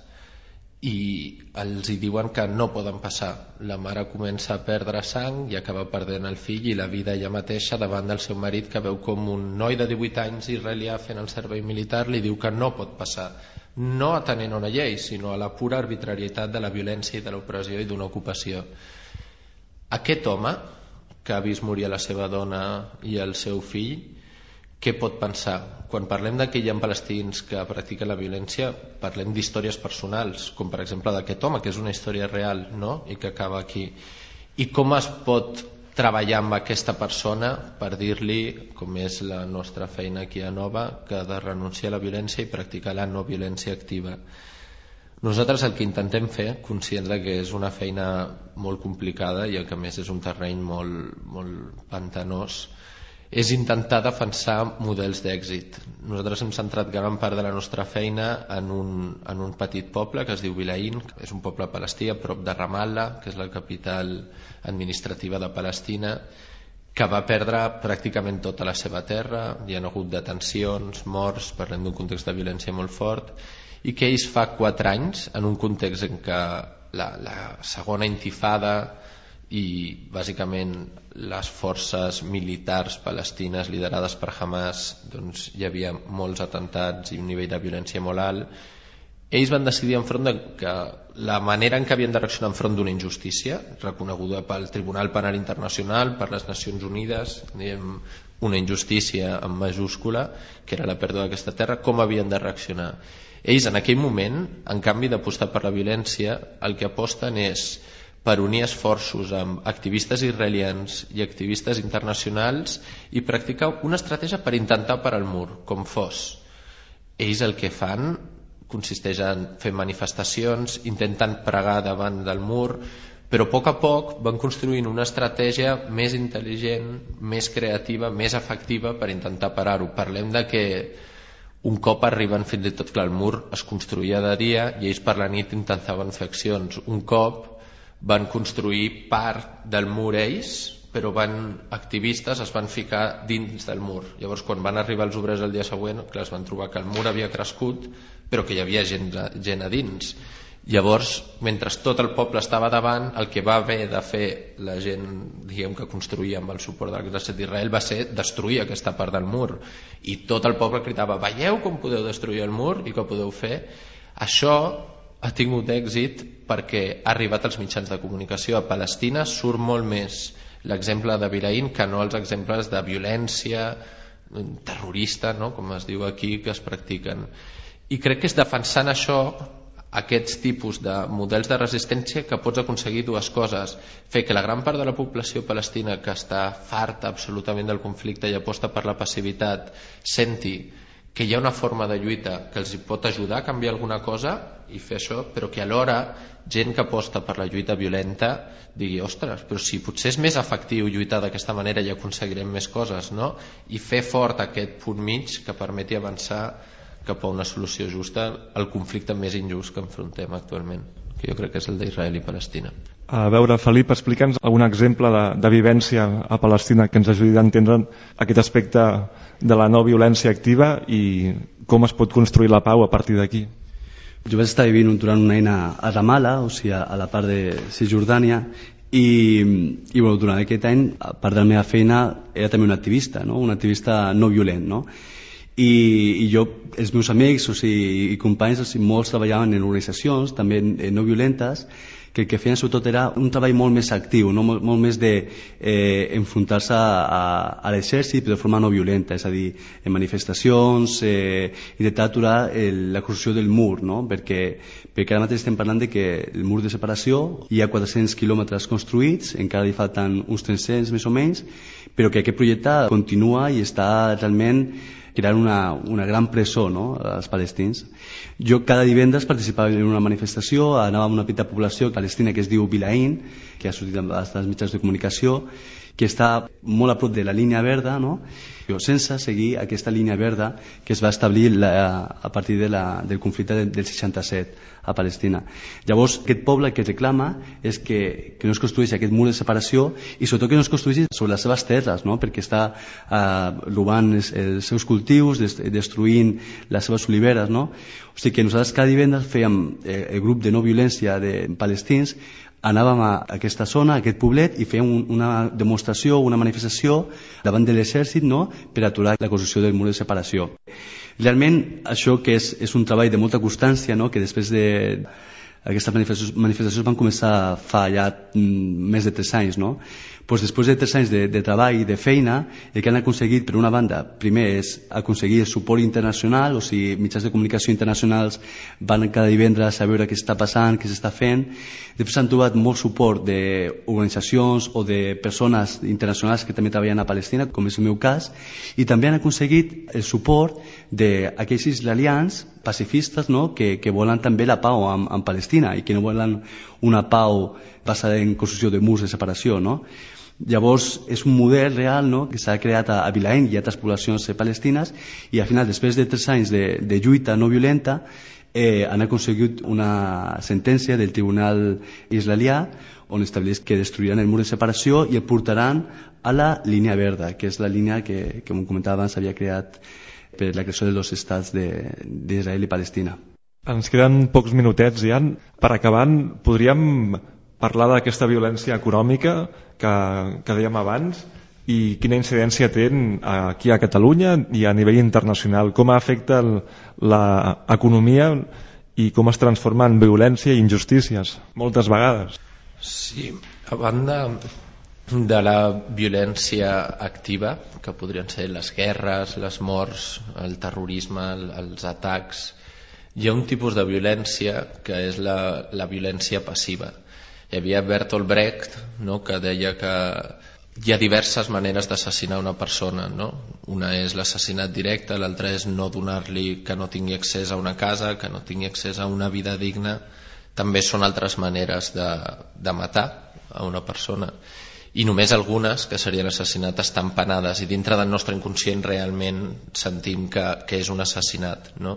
i els hi diuen que no poden passar. La mare comença a perdre sang i acaba perdent el fill i la vida ella mateixa davant del seu marit, que veu com un noi de divuit anys israelià fent el servei militar li diu que no pot passar, no atenent a una llei sinó a la pura arbitrarietat de la violència i de l'opressió i d'una ocupació. Aquest home que ha vist morir la seva dona i el seu fill, què pot pensar? Quan parlem de que hi ha palestins que practiquen la violència, parlem d'històries personals, com per exemple d'aquest home, que és una història real, no? I que acaba aquí. I com es pot treballar amb aquesta persona per dir-li, com és la nostra feina aquí a Nova, que ha de renunciar a la violència i practicar la no violència activa? Nosaltres el que intentem fer, conscients que és una feina molt complicada i que a més és un terreny molt, molt pantanós, és intentar defensar models d'èxit. Nosaltres hem centrat gran part de la nostra feina en un, en un petit poble que es diu Vilaïn, que és un poble palestí a prop de Ramallah, que és la capital administrativa de Palestina, que va perdre pràcticament tota la seva terra, hi ha hagut detencions, morts, parlem d'un context de violència molt fort, i que ells fa quatre anys, en un context en què la, la segona intifada i bàsicament les forces militars palestines liderades per Hamas, doncs hi havia molts atentats i un nivell de violència molt alt. Ells van decidir enfront de que la manera en què havien de reaccionar enfront d'una injustícia reconeguda pel Tribunal Penal Internacional, per les Nacions Unides, diguem, una injustícia en majúscula, que era la pèrdua d'aquesta terra, com havien de reaccionar. Ells en aquell moment, en canvi d'apostar per la violència, el que aposten és per unir esforços amb activistes israelians i activistes internacionals i practicar una estratègia per intentar parar el mur, com fos. Ells el que fan consisteix en fer manifestacions, intenten pregar davant del mur, però a poc a poc van construint una estratègia més intel·ligent, més creativa, més efectiva per intentar parar-ho. Parlem de que un cop arriben, fins i tot, clar, el mur es construïa de dia i ells per la nit intentaven fer accions. Un cop van construir part del mur ells, però van, activistes es van ficar dins del mur. Llavors quan van arribar els obrers el dia següent, clar, es van trobar que el mur havia crescut però que hi havia gent, gent a dins. Llavors, mentre tot el poble estava davant, el que va haver de fer la gent, diguem, que construïa amb el suport de l'exèrcit d'Israel va ser destruir aquesta part del mur, i tot el poble cridava: veieu com podeu destruir el mur i què podeu fer? Això ha tingut èxit perquè ha arribat als mitjans de comunicació. A Palestina surt molt més l'exemple de Vilaïn que no els exemples de violència terrorista, no? Com es diu aquí, que es practiquen. I crec que és defensant això, aquests tipus de models de resistència, que pots aconseguir dues coses: fer que la gran part de la població palestina que està farta absolutament del conflicte i aposta per la passivitat senti que hi ha una forma de lluita que els pot ajudar a canviar alguna cosa i fer això, però que alhora gent que aposta per la lluita violenta digui: ostres, però si potser és més efectiu lluitar d'aquesta manera i aconseguirem més coses, no? I fer fort aquest punt mig que permeti avançar cap a una solució justa al conflicte més injust que enfrontem actualment, que jo crec que és el d'Israel i Palestina. A veure, Felip, explica'ns algun exemple de, de vivència a Palestina que ens ajudi a entendre aquest aspecte de la no violència activa i com es pot construir la pau a partir d'aquí. Jo vaig estar vivint durant un any a Ramallah, o sigui, a la part de Cisjordània, i, i bueno, durant aquest any, a part de la meva feina, era també un activista, no? Un activista no violent, no? I, i jo, els meus amics, o sigui, i companys, o sigui, molts treballaven en organitzacions també no violentes que el que feien sobretot era un treball molt més actiu, no? molt, molt més de eh, enfrontar-se a, a l'exèrcit de forma no violenta, és a dir, en manifestacions, eh, intentar aturar el, la construcció del mur, no? perquè, perquè ara mateix estem parlant de que el mur de separació hi ha quatre-cents quilòmetres construïts, encara li falten uns tres-cents més o menys, però que aquest projecte continua i està realment creant una, una gran presó, no?, als palestins. Jo cada divendres participava en una manifestació, anava amb una petita població palestina que es diu Bilaïn, que ha sortit als mitjans de comunicació, que està molt a prop de la línia verda, no?, sense seguir aquesta línia verda que es va establir la, a partir de la, del conflicte del, del seixanta-set a Palestina. Llavors, aquest poble el que reclama és que, que no es construeixi aquest mur de separació i sobretot que no es construeixi sobre les seves terres, no?, perquè està eh, robant els, els seus cultius, des, destruint les seves oliveres, no? O sigui que nosaltres cada divendres fèiem eh, el grup de no violència de palestins, anàvem a aquesta zona, a aquest poblet, i fèiem una demostració, una manifestació davant de l'exèrcit, no?, per aturar la construcció del mur de separació. Realment, això que és, és un treball de molta constància, no?, que després de aquestes manifestacions, manifestacions van començar fa ja més de tres anys, no?, pues després de tres anys de, de treball i de feina, el que han aconseguit, per una banda, primer és aconseguir el suport internacional, o sigui, mitjans de comunicació internacionals van cada divendres a veure què està passant, què s'està fent. Després han trobat molt suport d'organitzacions o de persones internacionals que també treballen a Palestina, com és el meu cas, i també han aconseguit el suport d'aquells israelians pacifistes, no?, que, que volen també la pau amb, amb Palestina i que no volen una pau basada en construcció de murs de separació, no? Llavors és un model real, no?, que s'ha creat a Bilaïn i a altres poblacions palestines, i al final, després de tres anys de, de lluita no violenta, eh, han aconseguit una sentència del tribunal israelià on estableix que destruiran el mur de separació i el portaran a la línia verda, que és la línia que, com comentava abans, s'havia creat per la creació de dos estats d'Israel i Palestina. Ens queden pocs minutets, Ian. Per acabar, podríem parlar d'aquesta violència econòmica que, que dèiem abans i quina incidència té aquí a Catalunya i a nivell internacional, com afecta l'economia i com es transforma en violència i injustícies, moltes vegades. Sí, a banda de la violència activa, que podrien ser les guerres, les morts, el terrorisme, els atacs, hi ha un tipus de violència que és la, la violència passiva. Hi havia Bertolt Brecht, no?, que deia que hi ha diverses maneres d'assassinar una persona, no? Una és l'assassinat directe, l'altra és no donar-li, que no tingui accés a una casa, que no tingui accés a una vida digna. També són altres maneres de, de matar a una persona, i només algunes, que seria l'assassinat, estan penades, i dintre del nostre inconscient realment sentim que, que és un assassinat, no?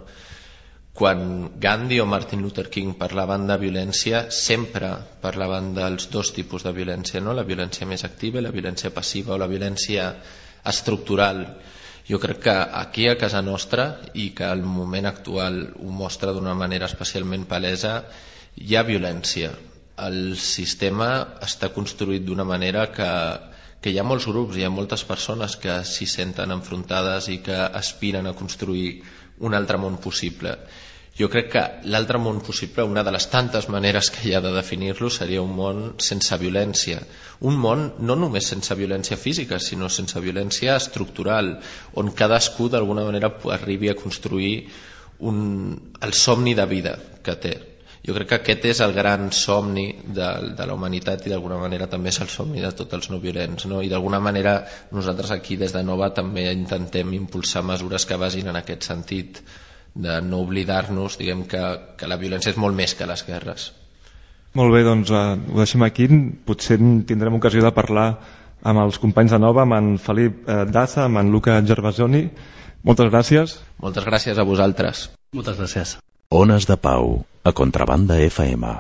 Quan Gandhi o Martin Luther King parlaven de violència, sempre parlaven dels dos tipus de violència, no?, la violència més activa i la violència passiva, o la violència estructural. Jo crec que aquí a casa nostra, i que el moment actual ho mostra d'una manera especialment palesa, hi ha violència. El sistema està construït d'una manera que, que hi ha molts grups, hi ha moltes persones que s'hi senten enfrontades i que aspiren a construir un altre món possible. Jo crec que l'altre món possible, una de les tantes maneres que hi ha de definir-lo, seria un món sense violència. Un món no només sense violència física, sinó sense violència estructural, on cadascú d'alguna manera arribi a construir un, el somni de vida que té. Jo crec que aquest és el gran somni de, de la humanitat, i d'alguna manera també és el somni de tots els no violents, no? I d'alguna manera nosaltres aquí des de Nova també intentem impulsar mesures que vagin en aquest sentit, de no oblidar-nos, diguem que, que la violència és molt més que les guerres. Molt bé, doncs eh, ho deixem aquí. Potser tindrem ocasió de parlar amb els companys de Nova, amb en Felip eh, Daza, amb en Luca Gervasoni. Moltes gràcies. Moltes gràcies a vosaltres. Moltes gràcies. Ones de Pau, a Contrabanda F M.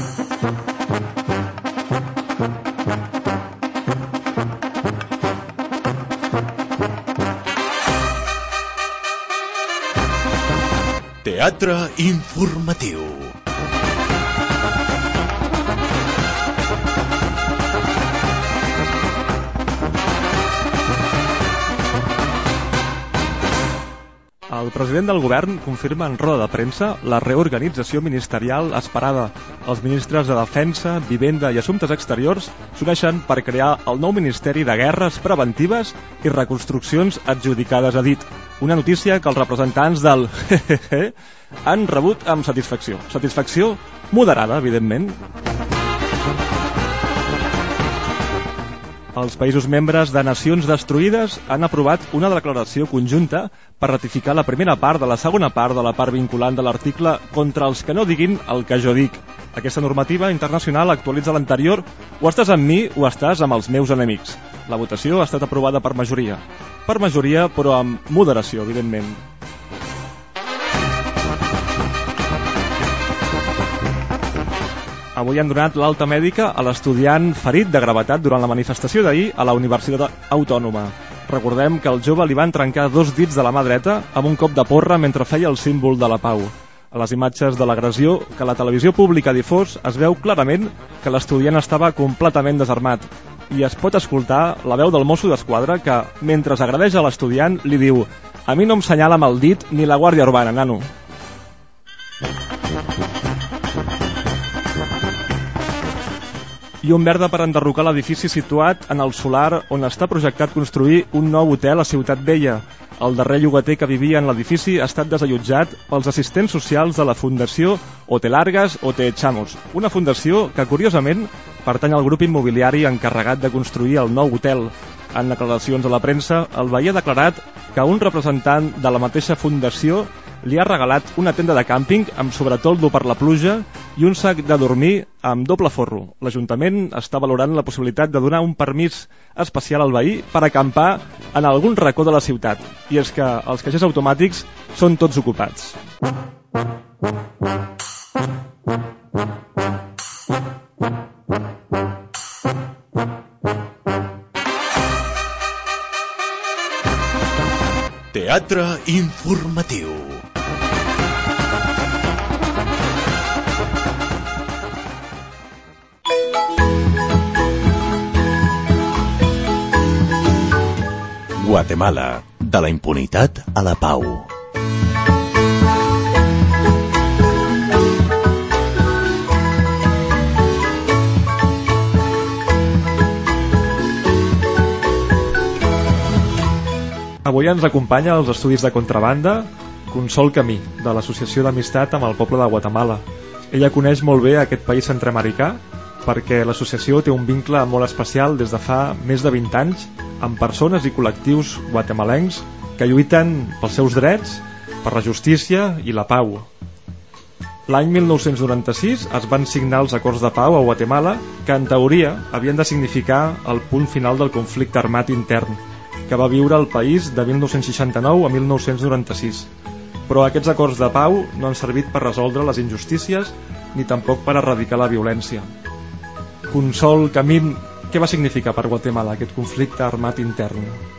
Teatre informatiu. El El president del govern confirma en roda de premsa la reorganització ministerial esperada. Els ministres de Defensa, Vivenda i Assumptes Exteriors s'uneixen per crear el nou Ministeri de Guerres Preventives i Reconstruccions Adjudicades, ha dit. Una notícia que els representants del jejeje han rebut amb satisfacció. Satisfacció moderada, evidentment. Els països membres de Nacions Destruïdes han aprovat una declaració conjunta per ratificar la primera part de la segona part de la part vinculant de l'article contra els que no diguin el que jo dic. Aquesta normativa internacional actualitza l'anterior: o estàs amb mi o estàs amb els meus enemics. La votació ha estat aprovada per majoria. Per majoria, però amb moderació, evidentment. Avui han donat l'alta mèdica a l'estudiant ferit de gravetat durant la manifestació d'ahir a la Universitat Autònoma. Recordem que al jove li van trencar dos dits de la mà dreta amb un cop de porra mentre feia el símbol de la pau. A les imatges de l'agressió que la televisió pública ha difós es veu clarament que l'estudiant estava completament desarmat i es pot escoltar la veu del mosso d'esquadra que, mentre agredeix a l'estudiant, li diu: «A mi no em senyala amb el dit ni la Guàrdia Urbana, nano». I un verda per enderrocar l'edifici situat en el solar on està projectat construir un nou hotel a Ciutat Vella. El darrer llogater que vivia en l'edifici ha estat desallotjat pels assistents socials de la Fundació Hotelargas o Te Echamos, una fundació que, curiosament, pertany al grup immobiliari encarregat de construir el nou hotel. En declaracions a la premsa, el veí ha declarat que un representant de la mateixa fundació li ha regalat una tenda de càmping amb sobretoldo per la pluja i un sac de dormir amb doble forro. L'Ajuntament està valorant la possibilitat de donar un permís especial al veí per acampar en algun racó de la ciutat. I és que els caixers automàtics són tots ocupats. Teatre informatiu. Guatemala, de la impunitat a la pau. Avui ens acompanya als estudis de Contrabanda Consol Camí, de l'Associació d'Amistat amb el Poble de Guatemala. Ella coneix molt bé aquest país centreamericà perquè l'associació té un vincle molt especial des de fa més de vint anys amb persones i col·lectius guatemalencs que lluiten pels seus drets, per la justícia i la pau. L'any mil nou-cents noranta-sis es van signar els acords de pau a Guatemala que, en teoria, havien de significar el punt final del conflicte armat intern que va viure el país de mil nou-cents seixanta-nou a mil nou-cents noranta-sis. Però aquests acords de pau no han servit per resoldre les injustícies ni tampoc per erradicar la violència. Consol Camín, què va significar per Guatemala aquest conflicte armat intern?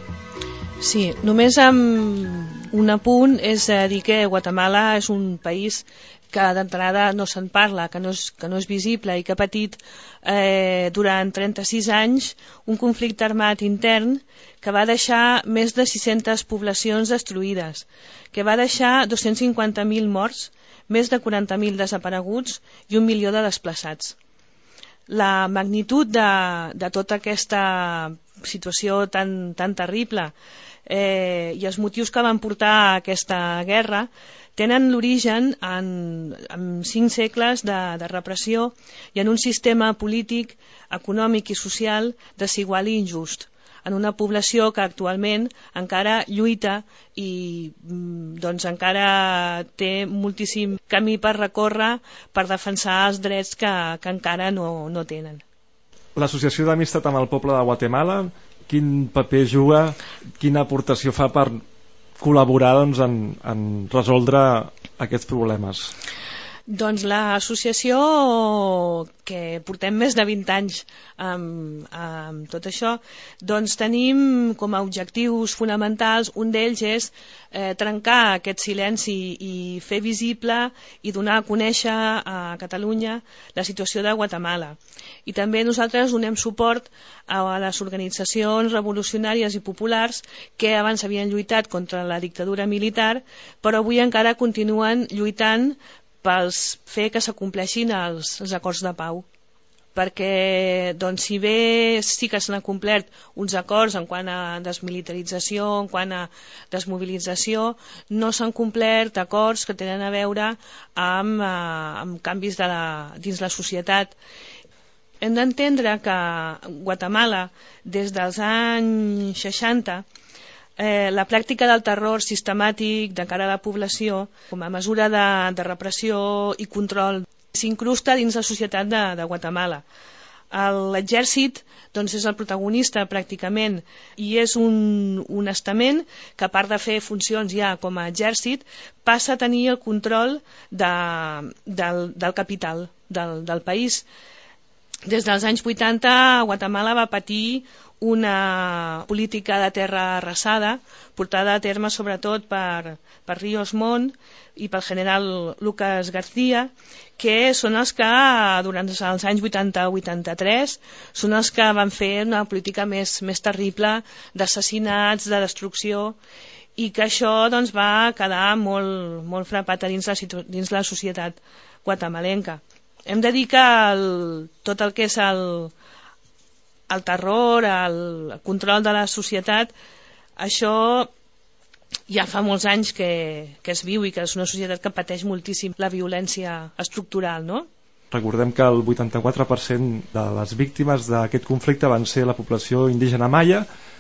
Sí, només amb un apunt és dir que Guatemala és un país que d'entrada no se'n parla, que no és, que no és visible i que ha patit eh, durant trenta-sis anys un conflicte armat intern que va deixar més de sis-centes poblacions destruïdes, que va deixar dos-cents cinquanta mil morts, més de quaranta mil desapareguts i un milió de desplaçats. La magnitud de, de tota aquesta situació tan, tan terrible eh, i els motius que van portar a aquesta guerra tenen l'origen en, en cinc segles de, de repressió i en un sistema polític, econòmic i social desigual i injust, en una població que actualment encara lluita i doncs encara té moltíssim camí per recórrer per defensar els drets que, que encara no, no tenen. L'Associació d'Amistat amb el Poble de Guatemala, quin paper juga, quina aportació fa per col·laborar doncs, en, en resoldre aquests problemes? Doncs l'associació, que portem més de vint anys amb, amb tot això, doncs tenim com a objectius fonamentals, un d'ells és eh, trencar aquest silenci i fer visible i donar a conèixer a Catalunya la situació de Guatemala. I també nosaltres donem suport a les organitzacions revolucionàries i populars que abans havien lluitat contra la dictadura militar, però avui encara continuen lluitant per fer que s'acompleixin els, els acords de pau. Perquè, doncs, si bé sí que s'han complert uns acords en quant a desmilitarització, en quant a desmobilització, no s'han complert acords que tenen a veure amb, eh, amb canvis de la, dins la societat. Hem d'entendre que Guatemala, des dels anys seixanta, Eh, la pràctica del terror sistemàtic de cara a la població com a mesura de, de repressió i control s'incrusta dins la societat de, de Guatemala. L'exèrcit doncs, és el protagonista pràcticament i és un, un estament que a part de fer funcions ja com a exèrcit passa a tenir el control de, del, del capital del, del país. Des dels anys vuitanta Guatemala va patir una política de terra arrasada portada a terme sobretot per, per Ríos Montt i pel general Lucas García, que són els que durant els anys vuitanta vuitanta-tres són els que van fer una política més, més terrible d'assassinats, de destrucció, i que això doncs, va quedar molt, molt frapat dins la, dins la societat guatemalenca. Hem de dir que el, tot el que és el el terror, el control de la societat, això ja fa molts anys que, que es viu i que és una societat que pateix moltíssim la violència estructural, no? Recordem que el vuitanta-quatre per cent de les víctimes d'aquest conflicte van ser la població indígena maia,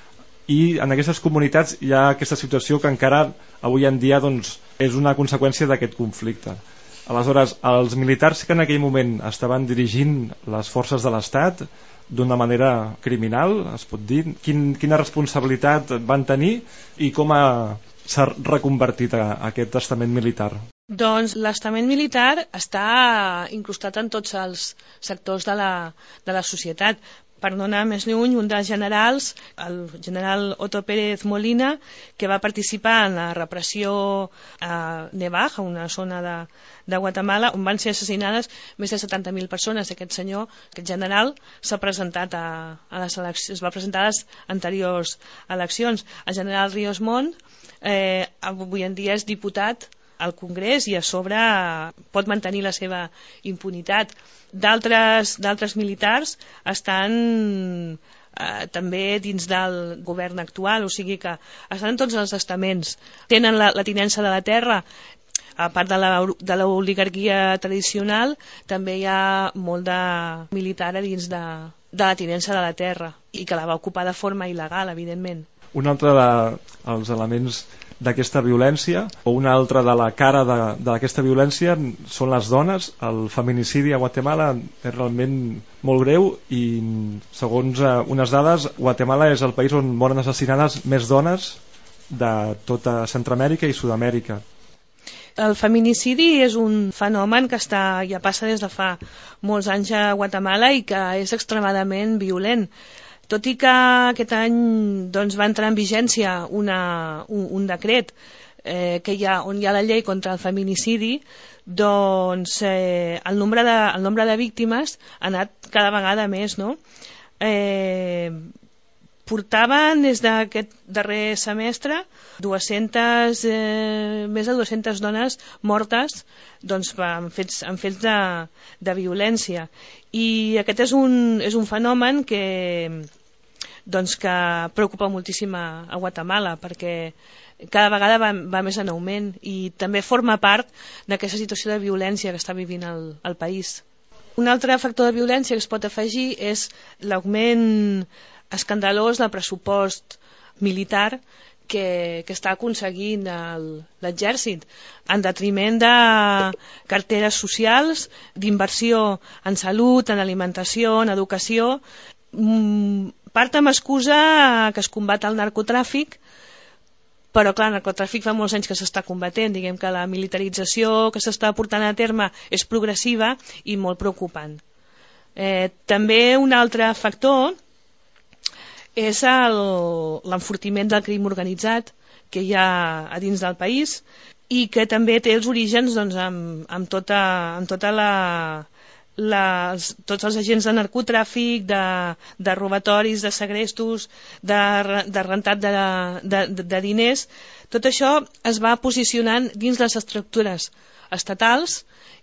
i en aquestes comunitats hi ha aquesta situació que encara avui en dia doncs, és una conseqüència d'aquest conflicte. Aleshores, els militars que en aquell moment estaven dirigint les forces de l'Estat d'una manera criminal, es pot dir, Quin, quina responsabilitat van tenir i com s'ha reconvertit a, a aquest estament militar? Doncs l'estament militar està incrustat en tots els sectors de la, de la societat. Per no anar més lluny, un dels generals, el general Otto Pérez Molina, que va participar en la repressió a Nevaj, a una zona de, de Guatemala, on van ser assassinades més de setanta mil persones. Aquest senyor, aquest general, s'ha presentat a, a les eleccions, es va presentar a les anteriors eleccions. El general Ríos Montt eh, avui en dia és diputat al Congrés i a sobre pot mantenir la seva impunitat. D'altres d'altres militars estan eh, també dins del govern actual, o sigui que estan en tots els estaments. Tenen la, la tinença de la terra, a part de la, de l'oligarquia tradicional, també hi ha molt de militar a dins de, de la tinença de la terra i que la va ocupar de forma il·legal, evidentment. Un altre dels elements d'aquesta violència, o una altra de la cara d'aquesta violència, són les dones. El feminicidi a Guatemala és realment molt greu i, segons unes dades, Guatemala és el país on moren assassinades més dones de tota Centroamèrica i Sud-amèrica. El feminicidi és un fenomen que està, ja passa des de fa molts anys a Guatemala i que és extremadament violent. Tot i que aquest any doncs, va entrar en vigència una, un, un decret eh, que hi ha, on hi ha la llei contra el feminicidi, doncs eh, el, nombre de, el nombre de víctimes ha anat cada vegada més, no? Eh, portaven des d'aquest darrer semestre dues-centes, eh, més de dues-centes dones mortes doncs, en fets, en fets de, de violència, i aquest és un, és un fenomen que, doncs, que preocupa moltíssim a, a Guatemala, perquè cada vegada va, va més en augment i també forma part d'aquesta situació de violència que està vivint el, el país. Un altre factor de violència que es pot afegir és l'augment escandalós del pressupost militar que, que està aconseguint l'exèrcit en detriment de carteres socials, d'inversió en salut, en alimentació, en educació, part amb excusa que es combat el narcotràfic, però clar, el narcotràfic fa molts anys que s'està combatent, diguem que la militarització que s'està portant a terme és progressiva i molt preocupant. Eh, també un altre factor és l'enfortiment del crim organitzat que hi ha a dins del país i que també té els orígens doncs, amb, amb tota, amb tota la, les, tots els agents de narcotràfic, de, de robatoris, de segrestos, de, de rentat de, de, de, de diners. Tot això es va posicionant dins les estructures estatals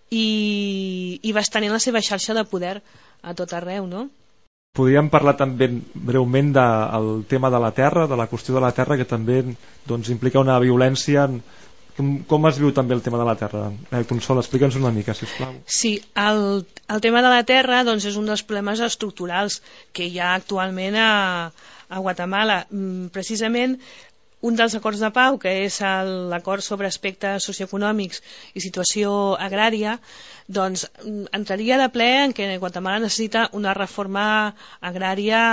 i, i va estenent la seva xarxa de poder a tot arreu, no? Podríem parlar també breument del tema de la terra, de la qüestió de la terra, que també doncs, implica una violència. Com, com es viu també el tema de la terra? Eh, Consol, explica'ns una mica, sisplau. Sí, el, el tema de la terra doncs, és un dels problemes estructurals que hi ha actualment a, a Guatemala. Precisament un dels acords de pau, que és l'acord sobre aspectes socioeconòmics i situació agrària, doncs entraria de ple en què Guatemala necessita una reforma agrària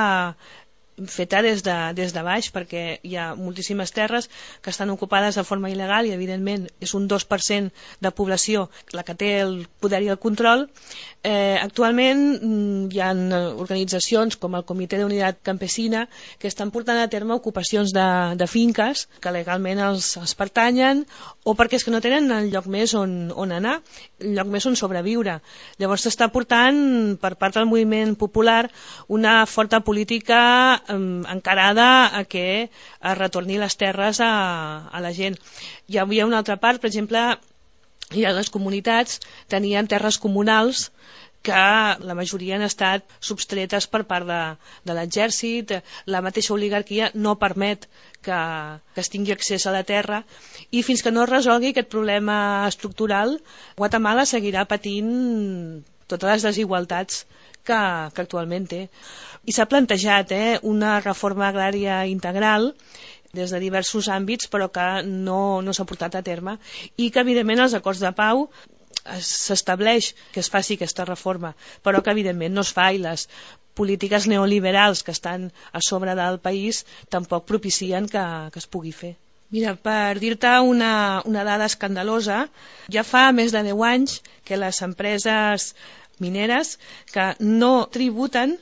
feta des de, des de baix, perquè hi ha moltíssimes terres que estan ocupades de forma il·legal i evidentment és un dos per cent de població la que té el poder i el control. Eh, actualment hi ha organitzacions com el Comitè d'Unitat Campesina que estan portant a terme ocupacions de, de finques que legalment els, els pertanyen o perquè és que no tenen lloc més on, on anar, lloc més on sobreviure. Llavors s'està portant per part del moviment popular una forta política encarada a que es retorni les terres a, a la gent. Hi havia una altra part, per exemple, hi ha les comunitats tenien terres comunals que la majoria han estat substretes per part de, de l'exèrcit, la mateixa oligarquia no permet que, que es tingui accés a la terra i fins que no es resolgui aquest problema estructural, Guatemala seguirà patint totes les desigualtats que, que actualment té. I s'ha plantejat eh, una reforma agrària integral des de diversos àmbits però que no, no s'ha portat a terme i que evidentment els acords de pau s'estableix que es faci aquesta reforma però que evidentment no es fa i les polítiques neoliberals que estan a sobre del país tampoc propicien que, que es pugui fer. Mira, per dir-te una, una dada escandalosa, ja fa més de deu anys que les empreses mineres que no tributen,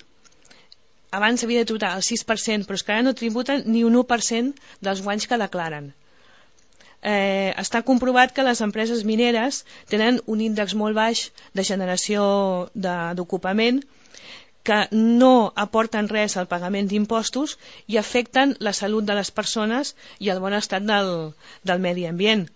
abans havia de tributar el sis per cent, però és que ara no tributen ni un u per cent dels guanys que declaren. Eh, està comprovat que les empreses mineres tenen un índex molt baix de generació d'ocupament, que no aporten res al pagament d'impostos i afecten la salut de les persones i el bon estat del, del medi ambient.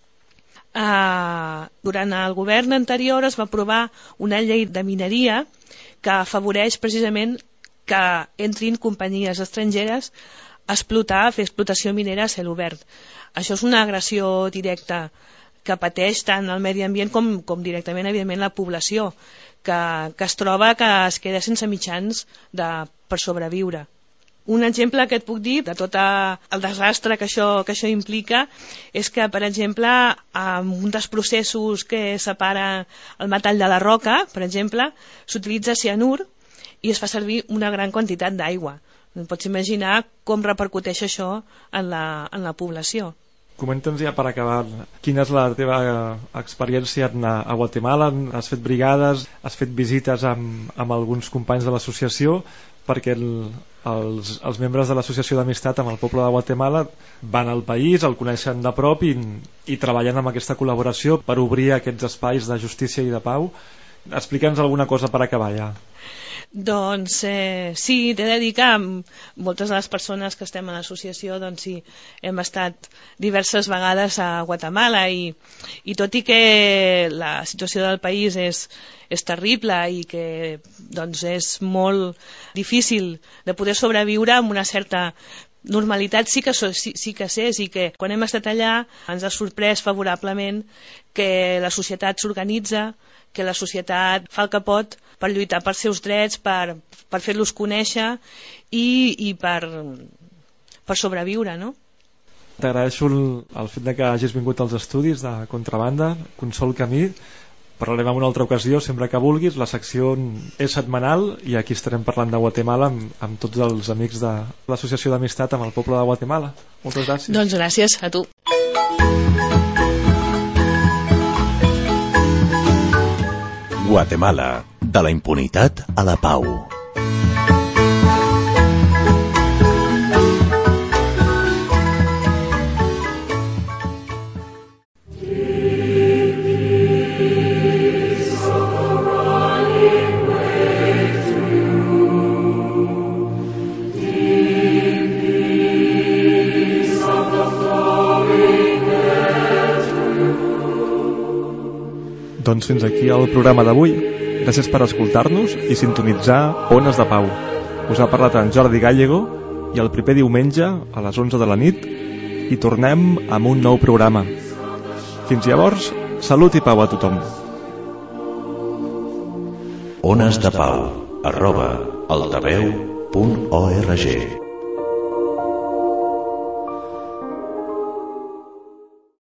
Uh, durant el govern anterior es va aprovar una llei de mineria que afavoreix precisament que entrin companyies estrangeres a explotar, a fer explotació minera a cel obert. Això és una agressió directa que pateix tant el medi ambient com, com directament, evidentment, la població, que, que es troba que es queda sense mitjans de, per sobreviure. Un exemple que et puc dir de tot el desastre que això, que això implica és que, per exemple, en un dels processos que separa el metall de la roca, per exemple, s'utilitza cianur i es fa servir una gran quantitat d'aigua. Pots imaginar com repercuteix això en la, en la població. Comenta'ns ja per acabar, quina és la teva experiència a Guatemala? Has fet brigades, has fet visites amb, amb alguns companys de l'associació, perquè el, els, els membres de l'associació d'amistat amb el poble de Guatemala van al país, el coneixen de prop i, i treballen amb aquesta col·laboració per obrir aquests espais de justícia i de pau. Explica'ns alguna cosa per acabar ja. Doncs eh, sí, t'he de dir que moltes de les persones que estem a l'associació doncs sí, hem estat diverses vegades a Guatemala i, i tot i que la situació del país és, és terrible i que doncs, és molt difícil de poder sobreviure amb una certa normalitat, sí que, sí, sí que sé, sí que quan hem estat allà ens ha sorprès favorablement que la societat s'organitza, que la societat fa el que pot per lluitar pels seus drets, per, per fer-los conèixer i, i per, per sobreviure, no? T'agraeixo el, el fet de que hagis vingut als estudis de Contrabanda, Consol Camí. Parlarem en una altra ocasió, sempre que vulguis. La secció és setmanal i aquí estarem parlant de Guatemala amb, amb tots els amics de l'Associació d'Amistat amb el poble de Guatemala. Moltes gràcies. Doncs gràcies a tu. Guatemala, de la impunitat a la pau. Doncs fins aquí el programa d'avui. Gràcies per escoltar-nos i sintonitzar Ones de Pau. Us ha parlat en Jordi Gallego i el proper diumenge a les onze de la nit i tornem amb un nou programa. Fins llavors, salut i pau a tothom. Ones de Pau, arroba altaveu punt org.